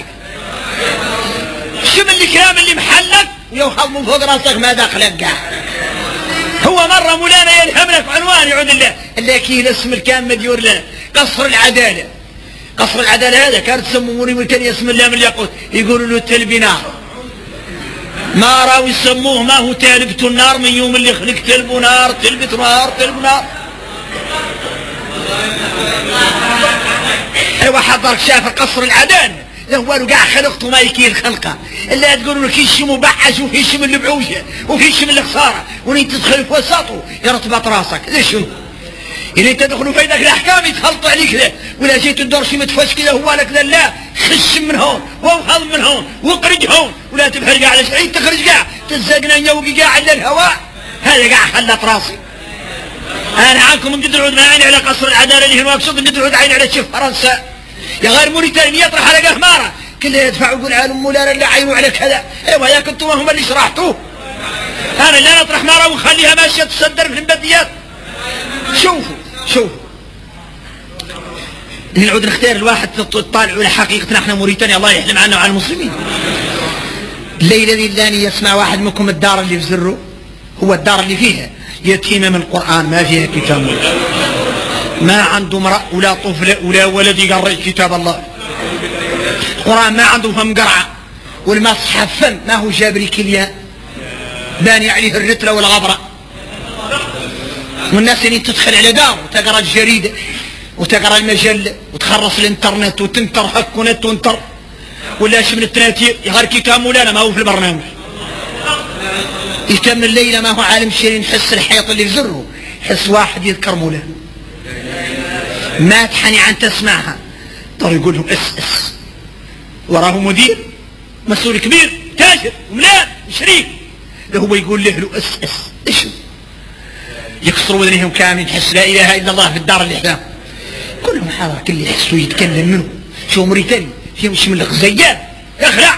Speaker 1: شم الكلام اللي محلك ويوخذ من فوق راسك ما داخلك قاع هو مرة مولانا يلهم لك عنوان يعود الله اللي كي الاسم الكام مديور له قصر العدالة قصر العدالة هذا كانت تسمونه موريتانيا اسم الله من الياقوت يقولوا له تلبنار ما راوا يسموه ما هو تالبت النار من يوم اللي خلق تلبو نار تلبت نار تلبو نار ايوه حضرك شاف قصر العدالة هو قاع خلقته ما يكيل خلقه الا تقولوا لك يشم مبعش وفي شم البعوجه وفي شم الخساره ونين تدخل في وسطه يرتبط راسك ليش شنو؟ إذا تدخلوا في ذاك الاحكام يتخلطوا عليك له ولا جيت تدور شي متفش كذا هو لك لا خش من هون وانخذ من هون واقرج هون ولا تبهر قاع على شيء تخرج قاع تزقنا يوقي قاع على الهواء هذا قاع خلت راسي انا عنكم من قدر عود ما عيني على قصر العداله اللي هنا مقصود من قدر عود عيني على شيف فرنسا يا غير موريتاني يطرح على قهماره كله يدفع ويقول عالم مولانا اللي عينوا على كذا ايوه يا كنتم هم اللي شرحتوه انا لا نطرح ماره ونخليها ماشيه تصدر في البديات شوفوا نعود نختار الواحد تطالع على حقيقتنا احنا موريتانيا الله يحلم عنا وعلى المسلمين الليله ذي اللاني يسمع واحد منكم الدار اللي في زره هو الدار اللي فيها يتيمه من القران ما فيها كتاب ما عنده امرأة ولا طفل ولا ولد يقرأ كتاب الله القرآن ما عنده فم قرعة والمصحف فم ما هو جابري كليان باني عليه الرتلة والغبرة والناس اللي تدخل على دار وتقرأ الجريدة وتقرأ المجلة وتخرص الانترنت وتنتر هكونت وانتر ولا شي من التناتير يغير كتاب مولانا ما هو في البرنامج يتم الليلة ما هو عالم شيرين حس الحيط اللي في زره حس واحد يذكر مولانا ما تحني عن تسمعها طار يقول لهم اس وراه مدير مسؤول كبير تاجر وملان وشريك هو يقول له اس ايش يكسروا وذنهم كامل تحس لا اله الا الله في الدار اللي حداه كلهم حضرك اللي يحسوا يتكلم منه شو موريتاني فيه مش من الغزيان يخلع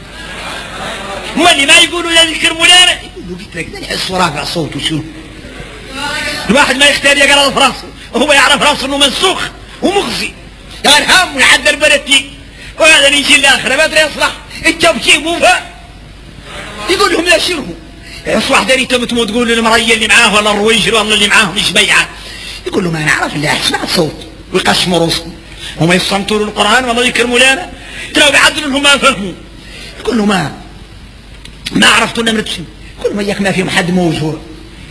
Speaker 1: هو اللي ما يقولوا لا ذكر مولانا يقولوا قلت لك يحس ورافع صوته شو الواحد ما يختار يقرا في راسه وهو يعرف راسه انه منسوخ ومخزي قال هم ويعدل بلدتي وهذا اللي يجي الاخره ما ادري يصلح انت بشي مو فاهم يقول لهم لا شنو يصلح داري تمتمو تقول للمريه اللي معاه ولا الرويجر ولا اللي معاه مش بيعه يقول له ما نعرف الا اسمع صوت ويقسموا رؤوسهم هم يصمتوا القران والله يكرموا لنا ترى بيعدلوا انهم ما فهموا يقول له ما عرفتوا انهم نتشم يقول لهم اياك ما فيهم حد موجود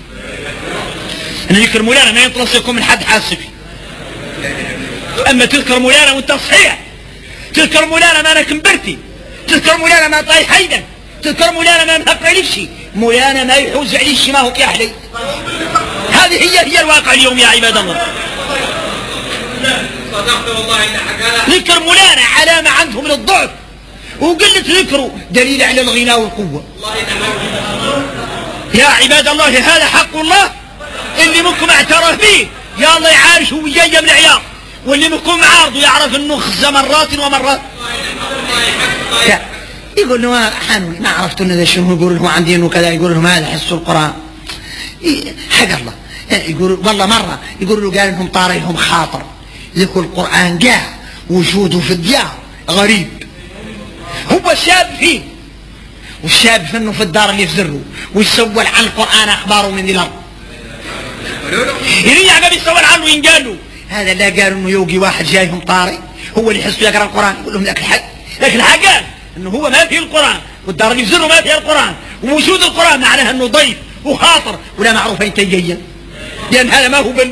Speaker 1: أن يذكر مولانا ما ينطلس يكون من حد حاسبي أما تذكر مولانا وانت صحيح تذكر مولانا ما أنا كمبرتي تذكر مولانا ما طايح حيدا تذكر مولانا ما مهقع لي شيء مولانا ما يحوز علي شيء ما هو كيحلي هذه هي الواقع اليوم يا عباد الله ذكر مولانا علامة عندهم من الضعف وقلة ذكره دليل على الغنى والقوة يا عباد الله هذا حق الله اللي منكم اعترف به يا الله يعارش هو جاي من العيار واللي منكم عارضه يعرف انه خز مرات ومرات يقول له ما عرفت انه شنو يقول له عندي انه كذا يقول لهم هذا حسوا القرآن حق الله يقول والله مرة يقول له قال لهم طار لهم خاطر يقول القرآن جاء وجوده في الديار غريب هو شاب فيه والشاب فنه في الدار اللي في زره ويسول عن القرآن اخباره من الارض يريع ما بيسول عنه ينقال له هذا لا قال انه يوقي واحد جايهم طاري هو اللي يحس يقرا القرآن يقول لهم لك الحق قال انه هو ما فيه القرآن والدار اللي في زره ما فيها القرآن ووجود القرآن معناها انه ضيف وخاطر ولا معروف اين تجين لان هذا ما هو بل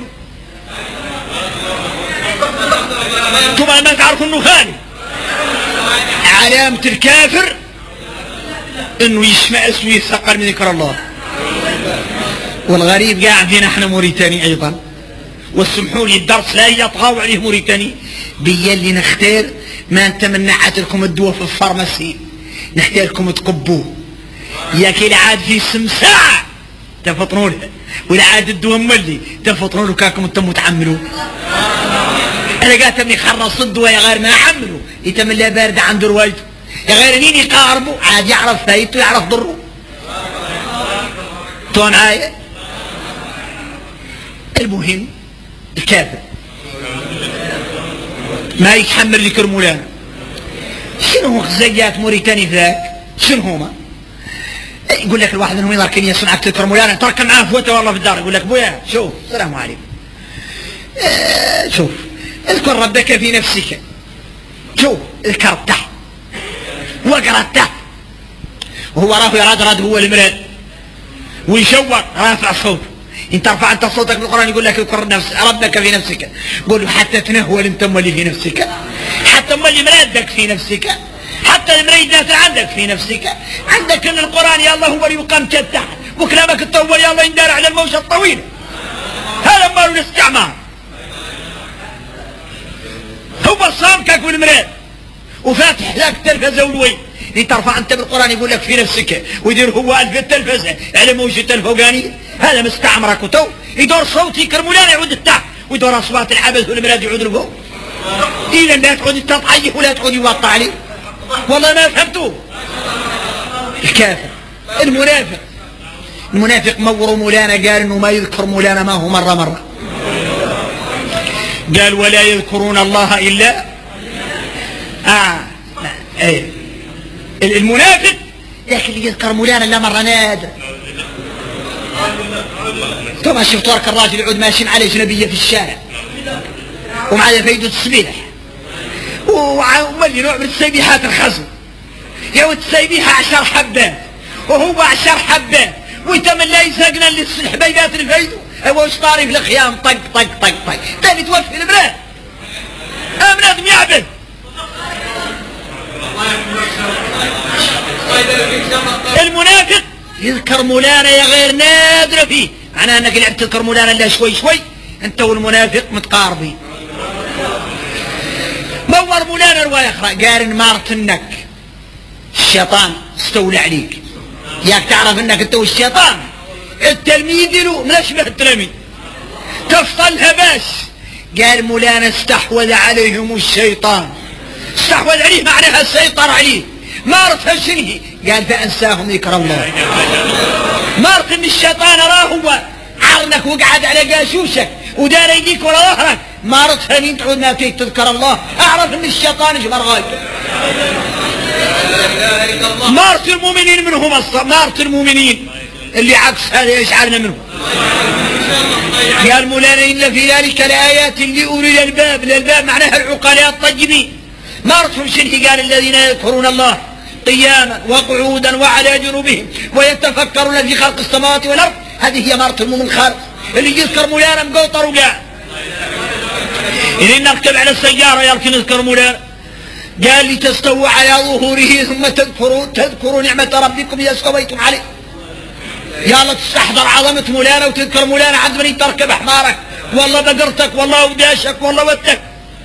Speaker 1: ثم ما تعرفوا انه خالي علامة الكافر انه يشمئس ويثقل من ذكر الله والغريب قاعد فينا احنا موريتاني ايضا واسمحوا لي الدرس لا يطغوا عليه موريتاني بيالي نختار ما انت من نعت لكم الدواء في الفارماسي نختار لكم تقبوه ياك العاد في سمساع تفطنوا له، والعاد الدوام ملي تفطنوا له كاكم انتم متحملون. انا قالت ابني خرص الدواء يا غير ما حملوا يتم لا بارد عند روايته يا غير مين يقاربوا عاد يعرف فايته يعرف ضره. تو معايا؟ المهم الكافر ما يتحمل لك مولانا. شنو غزيات موريتاني ذاك؟ شنو هما؟ يقول لك الواحد منهم يضرك يصنعك تذكر مولانا ترك معاه فوته والله في الدار، يقول لك بويا شوف السلام عليكم شوف اذكر ربك في نفسك، شوف اذكر تحت واقرا تحت، وهو راه يراد هو المراد ويشوق رافع صوته. انت رفع انت صوتك بالقران يقول لك اذكر نفس ربك في نفسك، قول له حتى تنهول انت مولي في نفسك، حتى مولي مرادك في نفسك، حتى المريد نازل عندك في نفسك، عندك ان القران يا الله هو اللي يقام تحت وكلامك الطول يا الله يندار على الموجه الطويله. هذا مال الاستعمار، هو صامكك والمراد وفاتح لك تلفزه والوين. انت ترفع انت بالقران يقول لك في نفسك ويدير هو الف التلفزه على موجه الفوقانيه. هذا مستعمرك وتو يدور صوتي كرمولان يعود التحت ويدور اصوات العبث والمراد يعود لفوق. اذا لا تعود انت تطيح ولا تعود يوطى عليه. والله ما فهمتوه. الكافر المنافق موروا مولانا قال انه ما يذكر مولانا ما هو مره قال ولا يذكرون الله الا ايه المنافق لكن اللي يذكر مولانا الا مره نادر. طبعا شفت ورك الراجل يعود ماشي عليه جنبيه في الشارع ومعاه فايده السبيح وملي نوع من السيبيحات الخزن يعود سيبيحه 10 حبات وهو 10 حبات ويتم لا يساقنا اللي الحبيبات الفايدو هو وش طاري في الخيام طق طق طق طق تاني توفي البلاد بنادم يعبد. المنافق يذكر مولانا يا غير نادر فيه، معناه انك لعبت تذكر مولانا الا شوي انت والمنافق متقاربين. مور مولانا روايه اخرى قال مارتنك الشيطان استولى عليك، ياك تعرف انك انت والشيطان التلميذ له من اشبه التلاميذ تفصلها باش. قال مولانا استحوذ عليهم الشيطان، استحوذ عليه معناها سيطر عليه. مارتها شنهي؟ قال فانساهم ذكر الله. مارت ان الشيطان راه هو عرنك وقعد على قاشوشك ودار يديك ولا ظهرك، مارتها لين تعود ما فيك تذكر الله اعرف ان الشيطان اجبر غايته. مارت المؤمنين منهم مارت المؤمنين اللي عكس هذا يجعلنا منهم. قال مولانا إن في ذلك لآيات لأولي الألباب معناها العقلاء الطيبين. مارتهم شنه؟ قال الذين يذكرون الله قياما وقعودا وعلى جنوبهم ويتفكرون في خلق السماوات والأرض. هذه هي مارت المؤمن خالص اللي يذكر مولانا مقوطر وقاع. إذن نركب على السيارة يمكن نذكر مولانا. قال لتستووا على ظهوره ثم تذكروا نعمة ربكم إذا استويتم عليه. يا الله تستحضر عظمة مولانا وتذكر مولانا عند من تركب حمارك والله بقرتك والله وداشك والله وتك.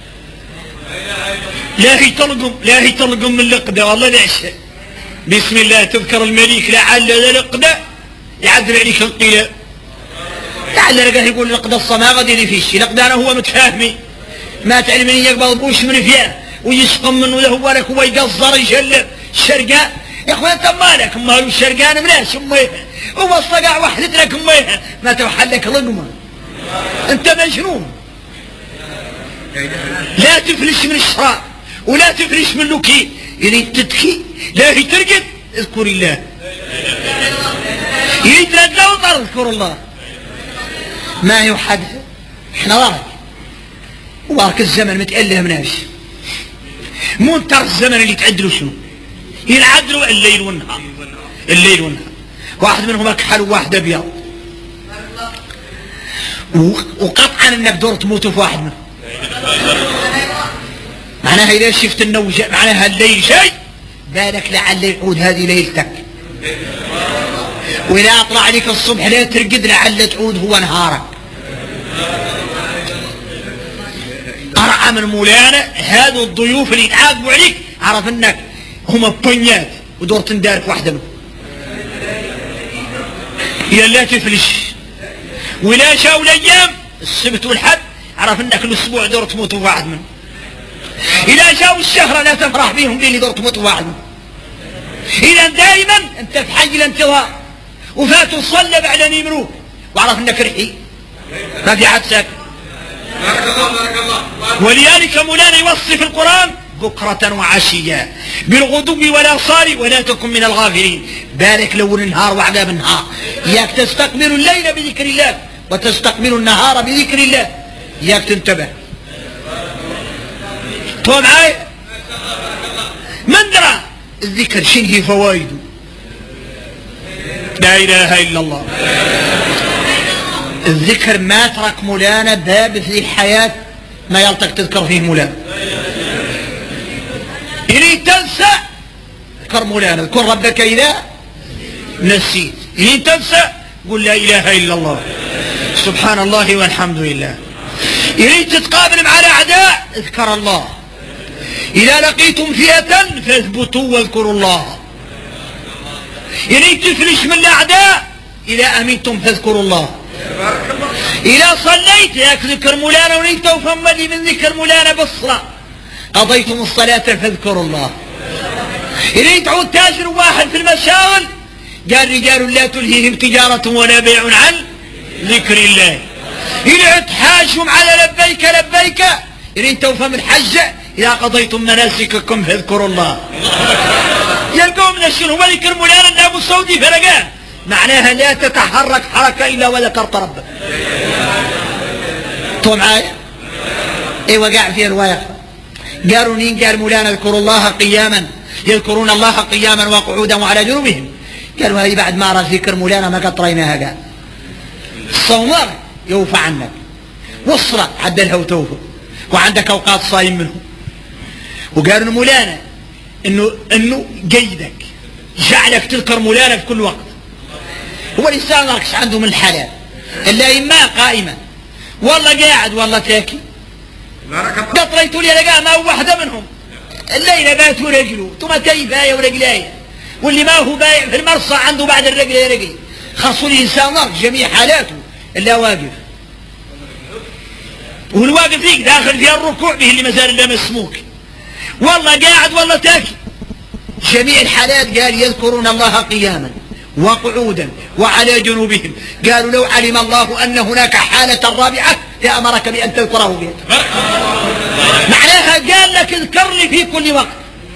Speaker 1: لا هي تلقم من اللقدة والله ليش بسم الله تذكر المليك لعل ذا لقدة يعدل عليك القيام. لعل لقاه يقول لقدة الصماء غادي اللي فيش لقدة أنا هو متفاهمي ما تعلم من يقبض بوش من فيها ويسقم منه له ولك هو يقصر يشلب الشرقان. يا اخوان انت مالك مالو الشرقان ملاش اميه هو الصقع وحدت لك اميه ما توحل لك رقمه انت مجنون. لا تفلش من الشراب ولا تفلش من اللوكي يريد تدكي لا هي ترقد اذكر الله يريد لا توطر اذكر الله ما يوحد. احنا وارك وارك الزمن متأله مناش منتر الزمن اللي تعدلوا شنو ينعدلوا الليل والنهار واحد منهم اكحل وواحد ابيض وقطعا انك دور تموت في واحد منهم. معناها اذا شفت النوجة معناها الليل شيء بالك لعل يعود هذه ليلتك واذا اطلع عليك الصبح لا ترقد لعل تعود هو نهارك. قرع من مولانا هذو الضيوف اللي يتعاقبوا عليك عرف انك هم بنيات ودور تندارك واحدة منهم إلى لا تفلش. ولا جاءوا الأيام السبت والحد عرف أنك الأسبوع دور تموت واحد منه. إذا جاءوا الشهر لا تفرح بهم للي دور تموت واحد منه. إذا دائما أنت في حي الانتظار، وفاتوا صلى بعد أن يمروك وعرف أنك رحي ما في حد ساكت.
Speaker 2: بارك الله بارك الله.
Speaker 1: ولذلك مولانا يوصي في القرآن بكرة وعشيا بالغدو والآصال ولا تكن من الغافلين. بارك لون النهار وعذاب النهار، إياك تستقبل الليل بذكر الله وتستقبل النهار بذكر الله، إياك تنتبه. طول معاي من درى الذكر شنه فوائده؟ لا إله إلا الله. الذكر ما ترك مولانا باب في الحياة ما يلتك تذكر فيه مولانا. إلي تنسى اذكر مولانا، اذكر ربك إذا نسيت. إلي تنسى قل لا إله إلا الله سبحان الله والحمد لله. إلي تتقابل مع الأعداء اذكر الله. إذا لقيتم فئة فاثبتوا واذكروا الله. إلي تفلش من الأعداء إذا أمنتم فاذكروا الله. إذا صليت ياك ذكر مولانا ونيتوا فمدي من ذكر مولانا بالصلاة. قضيتم الصلاة فاذكروا الله. إذا تعود تاجر واحد في المشاغل قال رجال لا تلهيهم تجارة ولا بيع عن ذكر الله. إذا تحاجهم على لبيك لبيك إذا انتوا فم الحجة إذا قضيتم مناسككم فاذكروا الله. يلقوا من الشنو وذكر مولانا أبو السعودي فرقان معناها لا تتحرك حركة إلا وذكرت ربك. طول معايا؟ ايوه قاع في رواية قالوا نين قال مولانا اذكروا الله قياما، يذكرون الله قياما وقعودا وعلى جنوبهم. قالوا هذه بعد ما رأى ذكر مولانا ما قد رأيناها. قال الصومار يوفى عنك والصلاة عدلها وتوفى وعندك أوقات صايم منه. وقالوا مولانا انه قيدك جعلك تذكر مولانا في كل وقت. هو الإنسان ركش عنده من الحلال إلا إما قائمة والله قاعد والله تاكي قطريتوا لي لقاه ما هو واحدة منهم الليلة باتوا رجله ثم تيباية ورجلاية، واللي ما هو بايع في المرصى عنده بعد الرجل رجل. خاصوا الإنسان ركش جميع حالاته إلا واقف، والواقف ذيك داخل فيها الركوع به اللي مازال لا مسموك والله قاعد والله تاكي. جميع الحالات قال يذكرون الله قياما وقعودا وعلى جنوبهم. قالوا لو علم الله أن هناك حالة رابعة لأمرك بأن تذكره بها. معناها قال لك اذكرني في كل وقت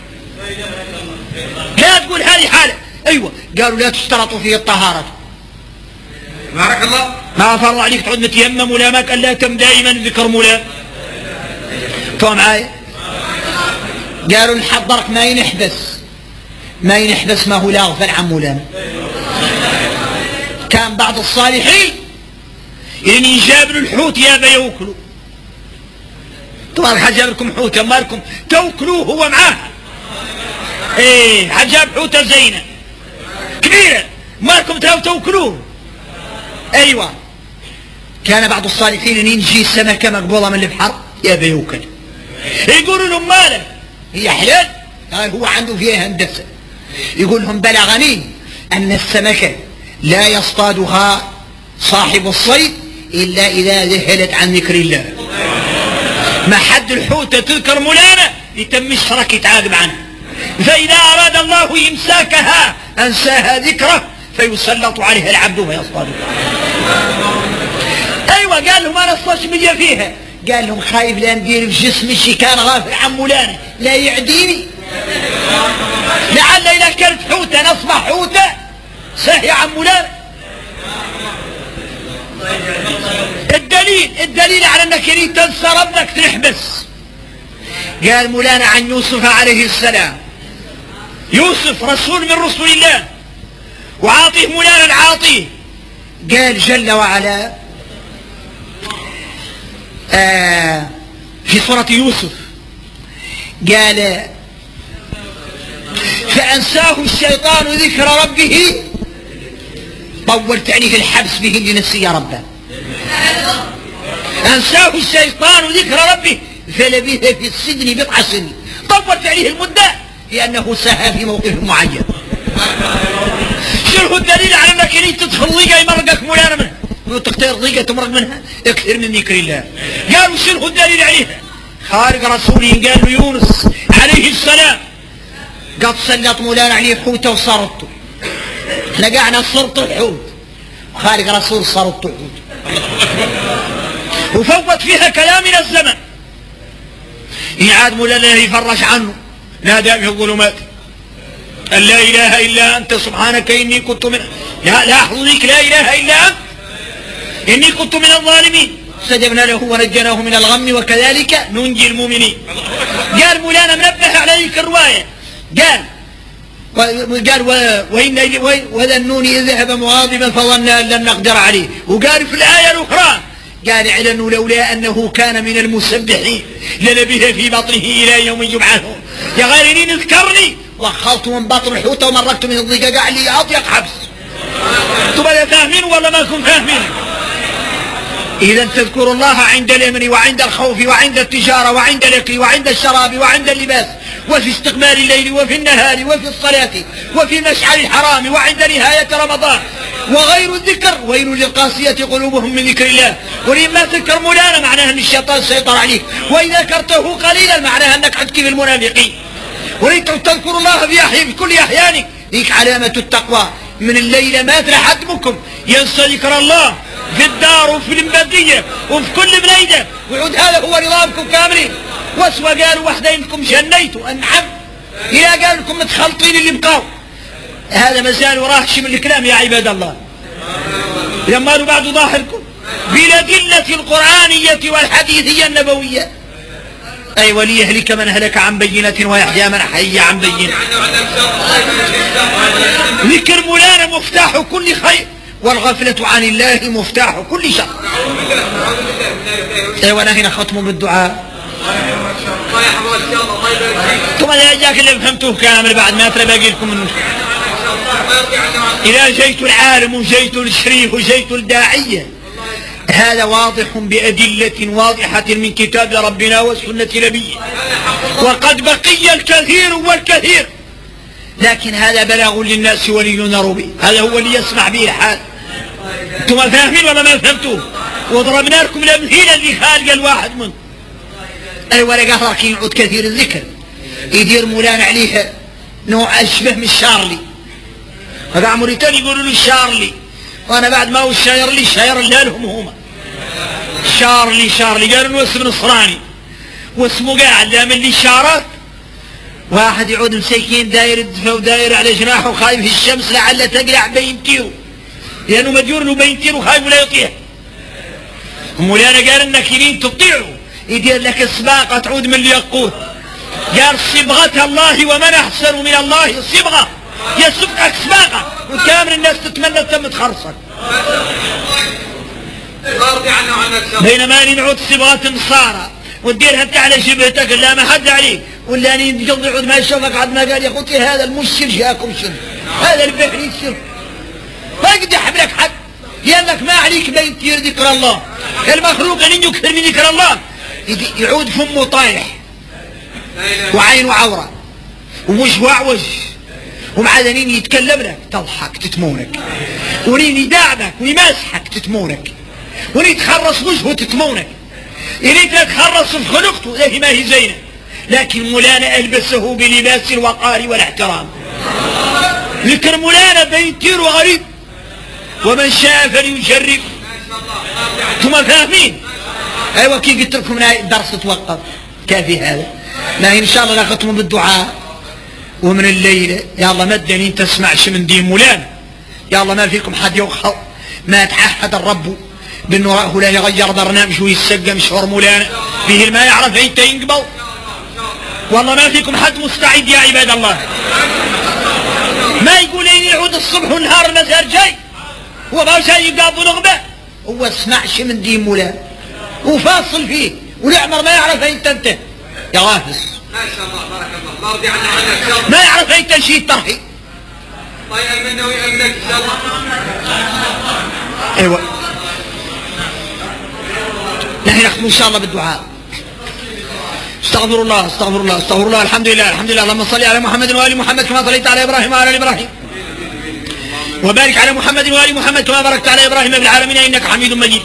Speaker 1: لا تقول هذه حالة. أيوة قالوا لا تشترط فيه الطهارة.
Speaker 2: بارك الله.
Speaker 1: ما فرض عليك تعود متيمم ولا ما قال لا تم دائما ذكر مولا. طبعا معايا قالوا نحضرك ما ينحبس ما هو لا غفل عن مولانا. كان بعض الصالحين يعني جاب له الحوت يابا يوكلوا. طبعا حجاب لكم حوت ما لكم توكلوه هو معاها. ايه حجاب حوتة زينة كبيرة ما لكم توكلوه. ايوه كان بعض الصالحين ان يجي السمكة مقبوضة من البحر يابا يوكل. يقولوا لهم مالك هي حلال؟ قال هو عنده فيها هندسة. يقول لهم بلغني أن السمكة لا يصطادها صاحب الصيد إلا إذا ذهلت عن ذكر الله. ما حد الحوتة تذكر مولانا يتم الشرك يتعاقب عنه، فإذا أراد الله إمساكها أنساها ذكره فيسلط عليها العبد فيصطاد. أيوة قال لهم أنا اصطادش مية فيها. قال لهم خايف لا ندير في جسمي شي كان غافل عن مولانا لا يعديني، لعل إذا كانت حوتة نصبح حوتة سهي عن مولانا. الدليل على أنك يريد تنسى ربك تنحبس. قال مولانا عن يوسف عليه السلام، يوسف رسول من رسول الله وعاطيه مولانا العاطيه. قال جل وعلا في سورة يوسف قال فأنساه الشيطان ذكر ربه. طولت عليه الحبس به اللي نسي ربه. أنساه الشيطان ذكر ربه فلبث في السجن بضع سنين. طولت عليه المدة لأنه سهى في موقف معين. وشنو الدليل على انك انت تدخل ضيقه يمرقك مولانا منها وتختار ضيقه تمرق منها اكثر من ذكر الله. قالوا شنو الدليل عليها؟ خارج رسولي قال له يونس عليه السلام قد سلط مولانا عليه حوته وصرته، لقعنا صرت الحوت وخارج رسول صرت الحوت وفوت فيها كلام من الزمن. يعاد مولانا يفرش عنه نادى في الظلمات أن لا إله إلا أنت سبحانك إني كنت من لا أحظيك لا إله إلا أنت إني كنت من الظالمين. استجبنا له ونجناه من الغم وكذلك ننجي المؤمنين. قال مولانا منبه عليك الرواية قال وذا النون إذ ذهب مغاضبا فظن أن لن نقدر عليه. وقال في الآية الأخرى قال اعلنوا لولا أنه كان من المسبحين للبث في بطنه إلى يوم يبعثون. يا غيرني اذكرني وخلت من بطن الحوت ومرقت من الضيقة قال لي أضيق حبس. انتم لا فاهمين ولا ما كنتم فاهمين؟ إذا تذكروا الله عند الأمر وعند الخوف وعند التجارة وعند الأكل وعند الشراب وعند اللباس وفي استقبال الليل وفي النهار وفي الصلاة وفي المشعر الحرام وعند نهاية رمضان وغير الذكر ويل للقاسية قلوبهم من ذكر الله. ولما تذكر مولانا معناها أن الشيطان سيطر عليك، وإذا ذكرته قليلا معناها أنك عدك في المنافقين. وليت تذكر الله في كل أحيانك ليك علامة التقوى. من الليلة ما ترى حدكم ينسى ذكر الله في الدار وفي المبدية وفي كل بليدة وعود هذا هو نظامكم كاملين. واسوى قالوا واحدة انكم جنيتوا انعم إلى قالوا لكم متخلطين اللي بقاو. هذا مازال وراهش من الكلام يا عباد الله. لما قالوا بعد ظاهركم بالأدلة القرآنية والحديثية النبوية. أي وليهلك من هلك عن بينة ويحيى من حي عن بينة. ذكر مولانا مفتاح كل خير والغفلة عن الله مفتاح كل شر. وانا هنا ختم بالدعاء. ثم لا جاك اللي فهمتوه كامل بعد ما ترى باقي لكم منه. إذا جيت العالم وجيت الشريف وجيت الداعية هذا واضح بأدلة واضحة من كتاب ربنا وسنة نبيه. وقد بقي الكثير والكثير لكن هذا بلاغ للناس ولينذروا به. هذا هو اللي يسمع به الحال. انتم فاهمين ولا ما فهمتوه؟ وضربنا لكم الأمثلة اللي خالق الواحد منه. أيوة لقى راكين يعود كثير الذكر يدير مولانا عليها نوع أشبه من الشارلي. هذا عمريتان يقولوا له الشارلي وانا بعد ما هو الشاير لي شاير لهم هما شارلي قالوا له اسم نصراني واسمه قاعد لا من لي الشارات. واحد يعود مسيكين داير الدفا وداير على جناحه وخايف في الشمس لعل تقلع بينتيرو لانه مديور له بينتيرو خايف ولا يطيح. مولانا قال انك يريد تطيعه يدير لك السباقه تعود من الياقوت. قال صبغه الله ومن احسن من الله صبغه يسبقك سباقه وكامل الناس تتمنى تم تخرصك. بينما نعود صبغه نصارى وتديرها انت على شبهتك لا ما حد عليك ولا اني نقضي عود ما يشوفك عاد ما قال يا اخوتي هذا المشر جاكم شر هذا البحري الشر ما قد يحملك حد لانك ما عليك بين تير ذكر الله. المخلوق ان يكثر من ذكر الله يعود فمه طايح وعينه عوره ووجهه وعوج ومع ذنين يتكلم لك تضحك تتمونك ورين يداعبك ويماسحك تتمونك ورين يتخرص وجهه تتمونك يريد تخرص في خلقته ذي ما هي زينة. لكن مولانا ألبسه بلباس الوقار والاحترام. ذكر مولانا بينتير وغريب ومن شاء فليجرب. ثم فاهمين؟ أيوة كي قلت لكم درس توقف كافي هذا. ما إن شاء الله لاختم بالدعاء ومن الليلة يا الله ما اداني تسمعش من دين مولانا. يا الله ما فيكم حد يوخر ما تعهد الرب بأنه رأه لا يغير برنامج ويسقم شعور مولانا به ما يعرف أنت ينقبل. والله ما فيكم حد مستعد يا عباد الله. ما يقول إني يعود الصبح والنهار المسار جاي هو ما جاي يقابل نغبة هو اسمعش من دين مولانا وفاصل فيه والعمر ما يعرف أنت يا غافز
Speaker 2: ما شاء الله بارك الله رضي عنا عنك
Speaker 1: ما يعرف أنت شيء ترحي.
Speaker 2: الله يأمننا ويأمنك إن شاء الله.
Speaker 1: أيوة نحن نختم إن شاء الله بالدعاء. استغفر الله الحمد لله اللهم صل على محمد وآل محمد كما صليت على إبراهيم وعلى آل إبراهيم وبارك على محمد وآل محمد كما باركت على إبراهيم في العالمين إنك حميد مجيد.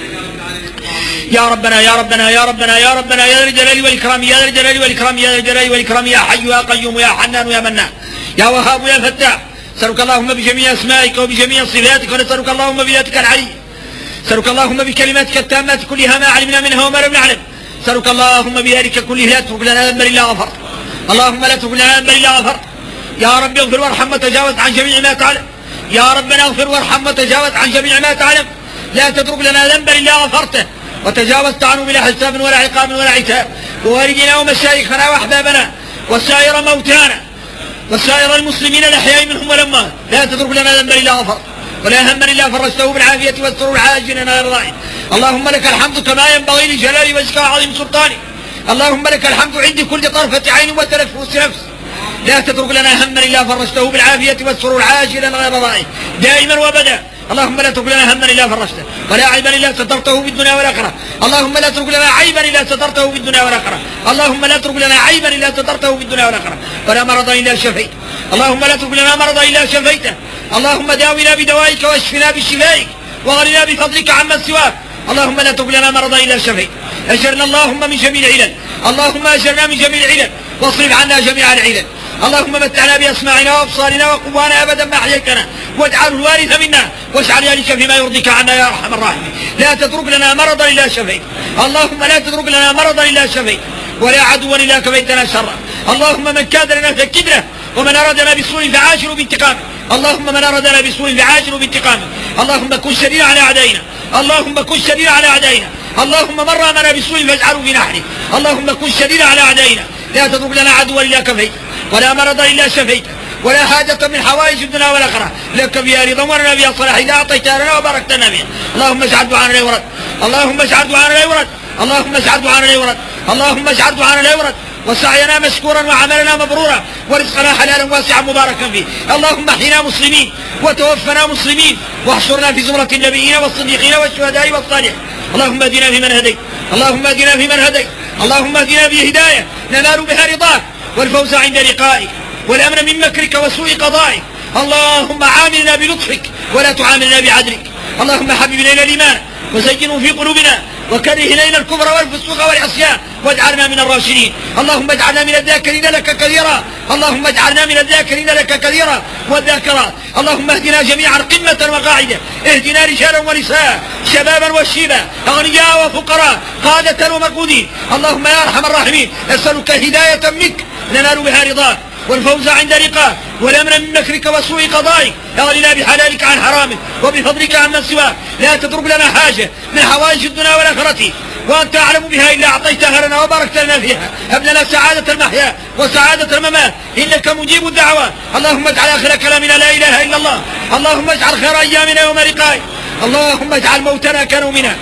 Speaker 1: يا ربنا يا ربنا يا ربنا يا ربنا يا ذا الجلال والإكرام يا ذا الجلال والإكرام يا ذا الجلال والإكرام يا حي يا قيوم يا حنان يا منان يا وهاب يا فتاح. نسألك اللهم بجميع أسمائك وبجميع صفاتك، ونسألك اللهم بذاتك العلي، نسألك اللهم بكلماتك التامات كلها ما علمنا منها وما لم نعلم، نسألك اللهم بذلك كله لا تترك لنا ذنبا إلا غفرت، اللهم لا تترك لنا ذنبا إلا غفرت. يا رب اغفر وارحم وتجاوز عن جميع ما تعلم، يا ربنا اغفر وارحم وتجاوز عن جميع ما تعلم، لا تترك لنا ذنبا إلا غفرته وتجاوزت عنه بلا حساب ولا عقاب ولا عتاب. ووالدنا ومشايخنا وأحبابنا وسائر موتانا وسائر المسلمين الأحياء منهم والأموات، لا تترك لنا ذنبا إلا غفرت ولا هما إلا فرجته بالعافية والسرور عاجلا غير ضائع. اللهم لك الحمد كما ينبغي لجلال وجهك وعظيم سلطانك، اللهم لك الحمد عند كل طرفة عين وتنفس نفس، لا تترك لنا هما إلا فرجته بالعافية والسرور عاجلا غير ضائع دائما وابدا. اللهم لا تترك لنا هما إلا فرجته ولا عيبا إلا سترته في الدنيا والآخرة، اللهم لا تترك لنا عيبا إلا سترته في الدنيا والآخرة، اللهم لا تترك لنا عيبا إلا سترته في الدنيا والآخرة، ولا مرضا إلا شفيته، اللهم لا تترك لنا مرضا إلا شفيته، اللهم داونا بدوائك واشفنا بشفائك وغننا بفضلك عمن سواك، اللهم لا تترك لنا مرضا إلا شفيته. أجرنا اللهم من جميع العلل، اللهم أجرنا من جميع العلل واصرف عنا جميع العلل، اللهم متعنا بأسماعنا وأبصارنا وقوانا أبدا ما أحييتنا واجعله الوارث منا واجعل ذلك فيما يرضيك عنا يا أرحم الراحمين. لا تترك لنا مرضا إلا شفيت، اللهم لا تترك لنا مرضا إلا شفيت ولا عدوا إلا كفيتنا شرا، اللهم من كاد لنا فكد له ومن أرادنا بسوء فعاجل بانتقامه، اللهم من أرادنا بسوء فعاجل بانتقامه، اللهم كن شديدا على أعدائنا، اللهم كن شديدا على أعدائنا، اللهم من رامنا بسوء فاجعله في نحره، اللهم كن شديدا على أعدائنا. لا تترك لنا عدوا إلا كفيت ولا مرضا إلا شفيت ولا حاجة من حوائج الدنيا والآخرة لك فيها رضا ولنا فيها صلاح إذا أعطيتها لنا وباركت لنا فيها. اللهم اجعل دعاءنا لا يورد، اللهم اجعل دعاءنا لا يورد، اللهم اجعل دعاءنا لا يورد، اللهم اجعل دعاءنا لا يورد، وسعينا مشكورا وعملنا مبرورا ورزقنا حلالا واسعا مباركا فيه. اللهم احينا مسلمين وتوفنا مسلمين واحشرنا في زمرة النبيين والصديقين والشهداء والصالحين. اللهم اهدنا فيمن هديت، اللهم اهدنا فيمن هديت، اللهم اهدنا بهداية ننال بها رضاك والفوز عند لقائك والأمن من مكرك وسوء قضائك. اللهم عاملنا بلطفك ولا تعاملنا بعدلك. اللهم حبب إلينا الإيمان وزينه في قلوبنا وكره إلينا الكفر والفسوق والعصيان واجعلنا من الراشدين. اللهم اجعلنا من الذاكرين لك كثيرا، اللهم اجعلنا من الذاكرين لك كثيرا والذاكرات. اللهم اهدنا جميعا قمة وقاعدة، اهدنا رجالا ونساء شبابا وشيبا أغنياء وفقراء قادة ومقودين. اللهم يا أرحم الراحمين أسألك هداية منك ننال بها رضاك والفوز عند لقاك والأمن من مكرك وسوء قضائك. اغننا بحلالك عن حرامك وبفضلك عمن سواك. لا تترك لنا حاجة من حوائج الدنيا والآخرة وأنت أعلم بها إلا أعطيتها لنا وباركت لنا فيها. هب لنا سعادة المحيا وسعادة الممات إنك مجيب الدعوات. اللهم اجعل آخر كلامنا لا إله إلا الله، اللهم اجعل خير أيامنا يوم لقائك، اللهم اجعل موتنا كنومنا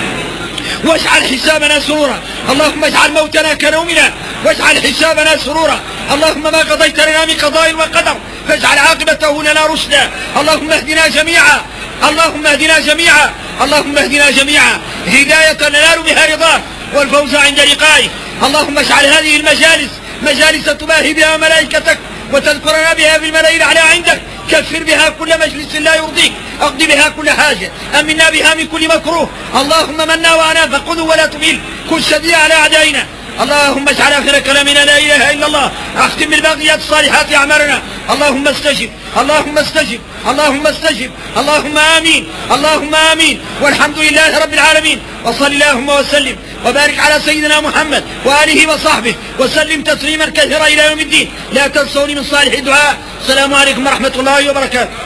Speaker 1: واجعل حسابنا سرورا، اللهم اجعل موتنا كنومنا واجعل حسابنا سرورا. اللهم ما قضيت لنا من قضاء وقدر فاجعل عاقبته لنا رشدا. اللهم اهدنا جميعا، اللهم اهدنا جميعا، اللهم اهدنا جميعا هداية ننال بها رضاك والفوز عند لقائك. اللهم اجعل هذه المجالس مجالس تباهي بها ملائكتك وتذكرنا بها في الملائكة على عندك. كفر بها كل مجلس لا يرضيك، اقض بها كل حاجة، امنا بها من كل مكروه. اللهم منا وانا فخذه ولا تمل، كن شديدا على اعدائنا. اللهم اجعل اخر كلامنا لا اله الا الله، اختم بالباقيات الصالحات اعمالنا. اللهم استجب، اللهم استجب، اللهم استجب، اللهم امين، اللهم امين. والحمد لله رب العالمين، وصل اللهم وسلم وبارك على سيدنا محمد واله وصحبه وسلم تسليما كثيرا الى يوم الدين. لا تنسوني من صالح الدعاء. السلام عليكم ورحمة الله وبركاته.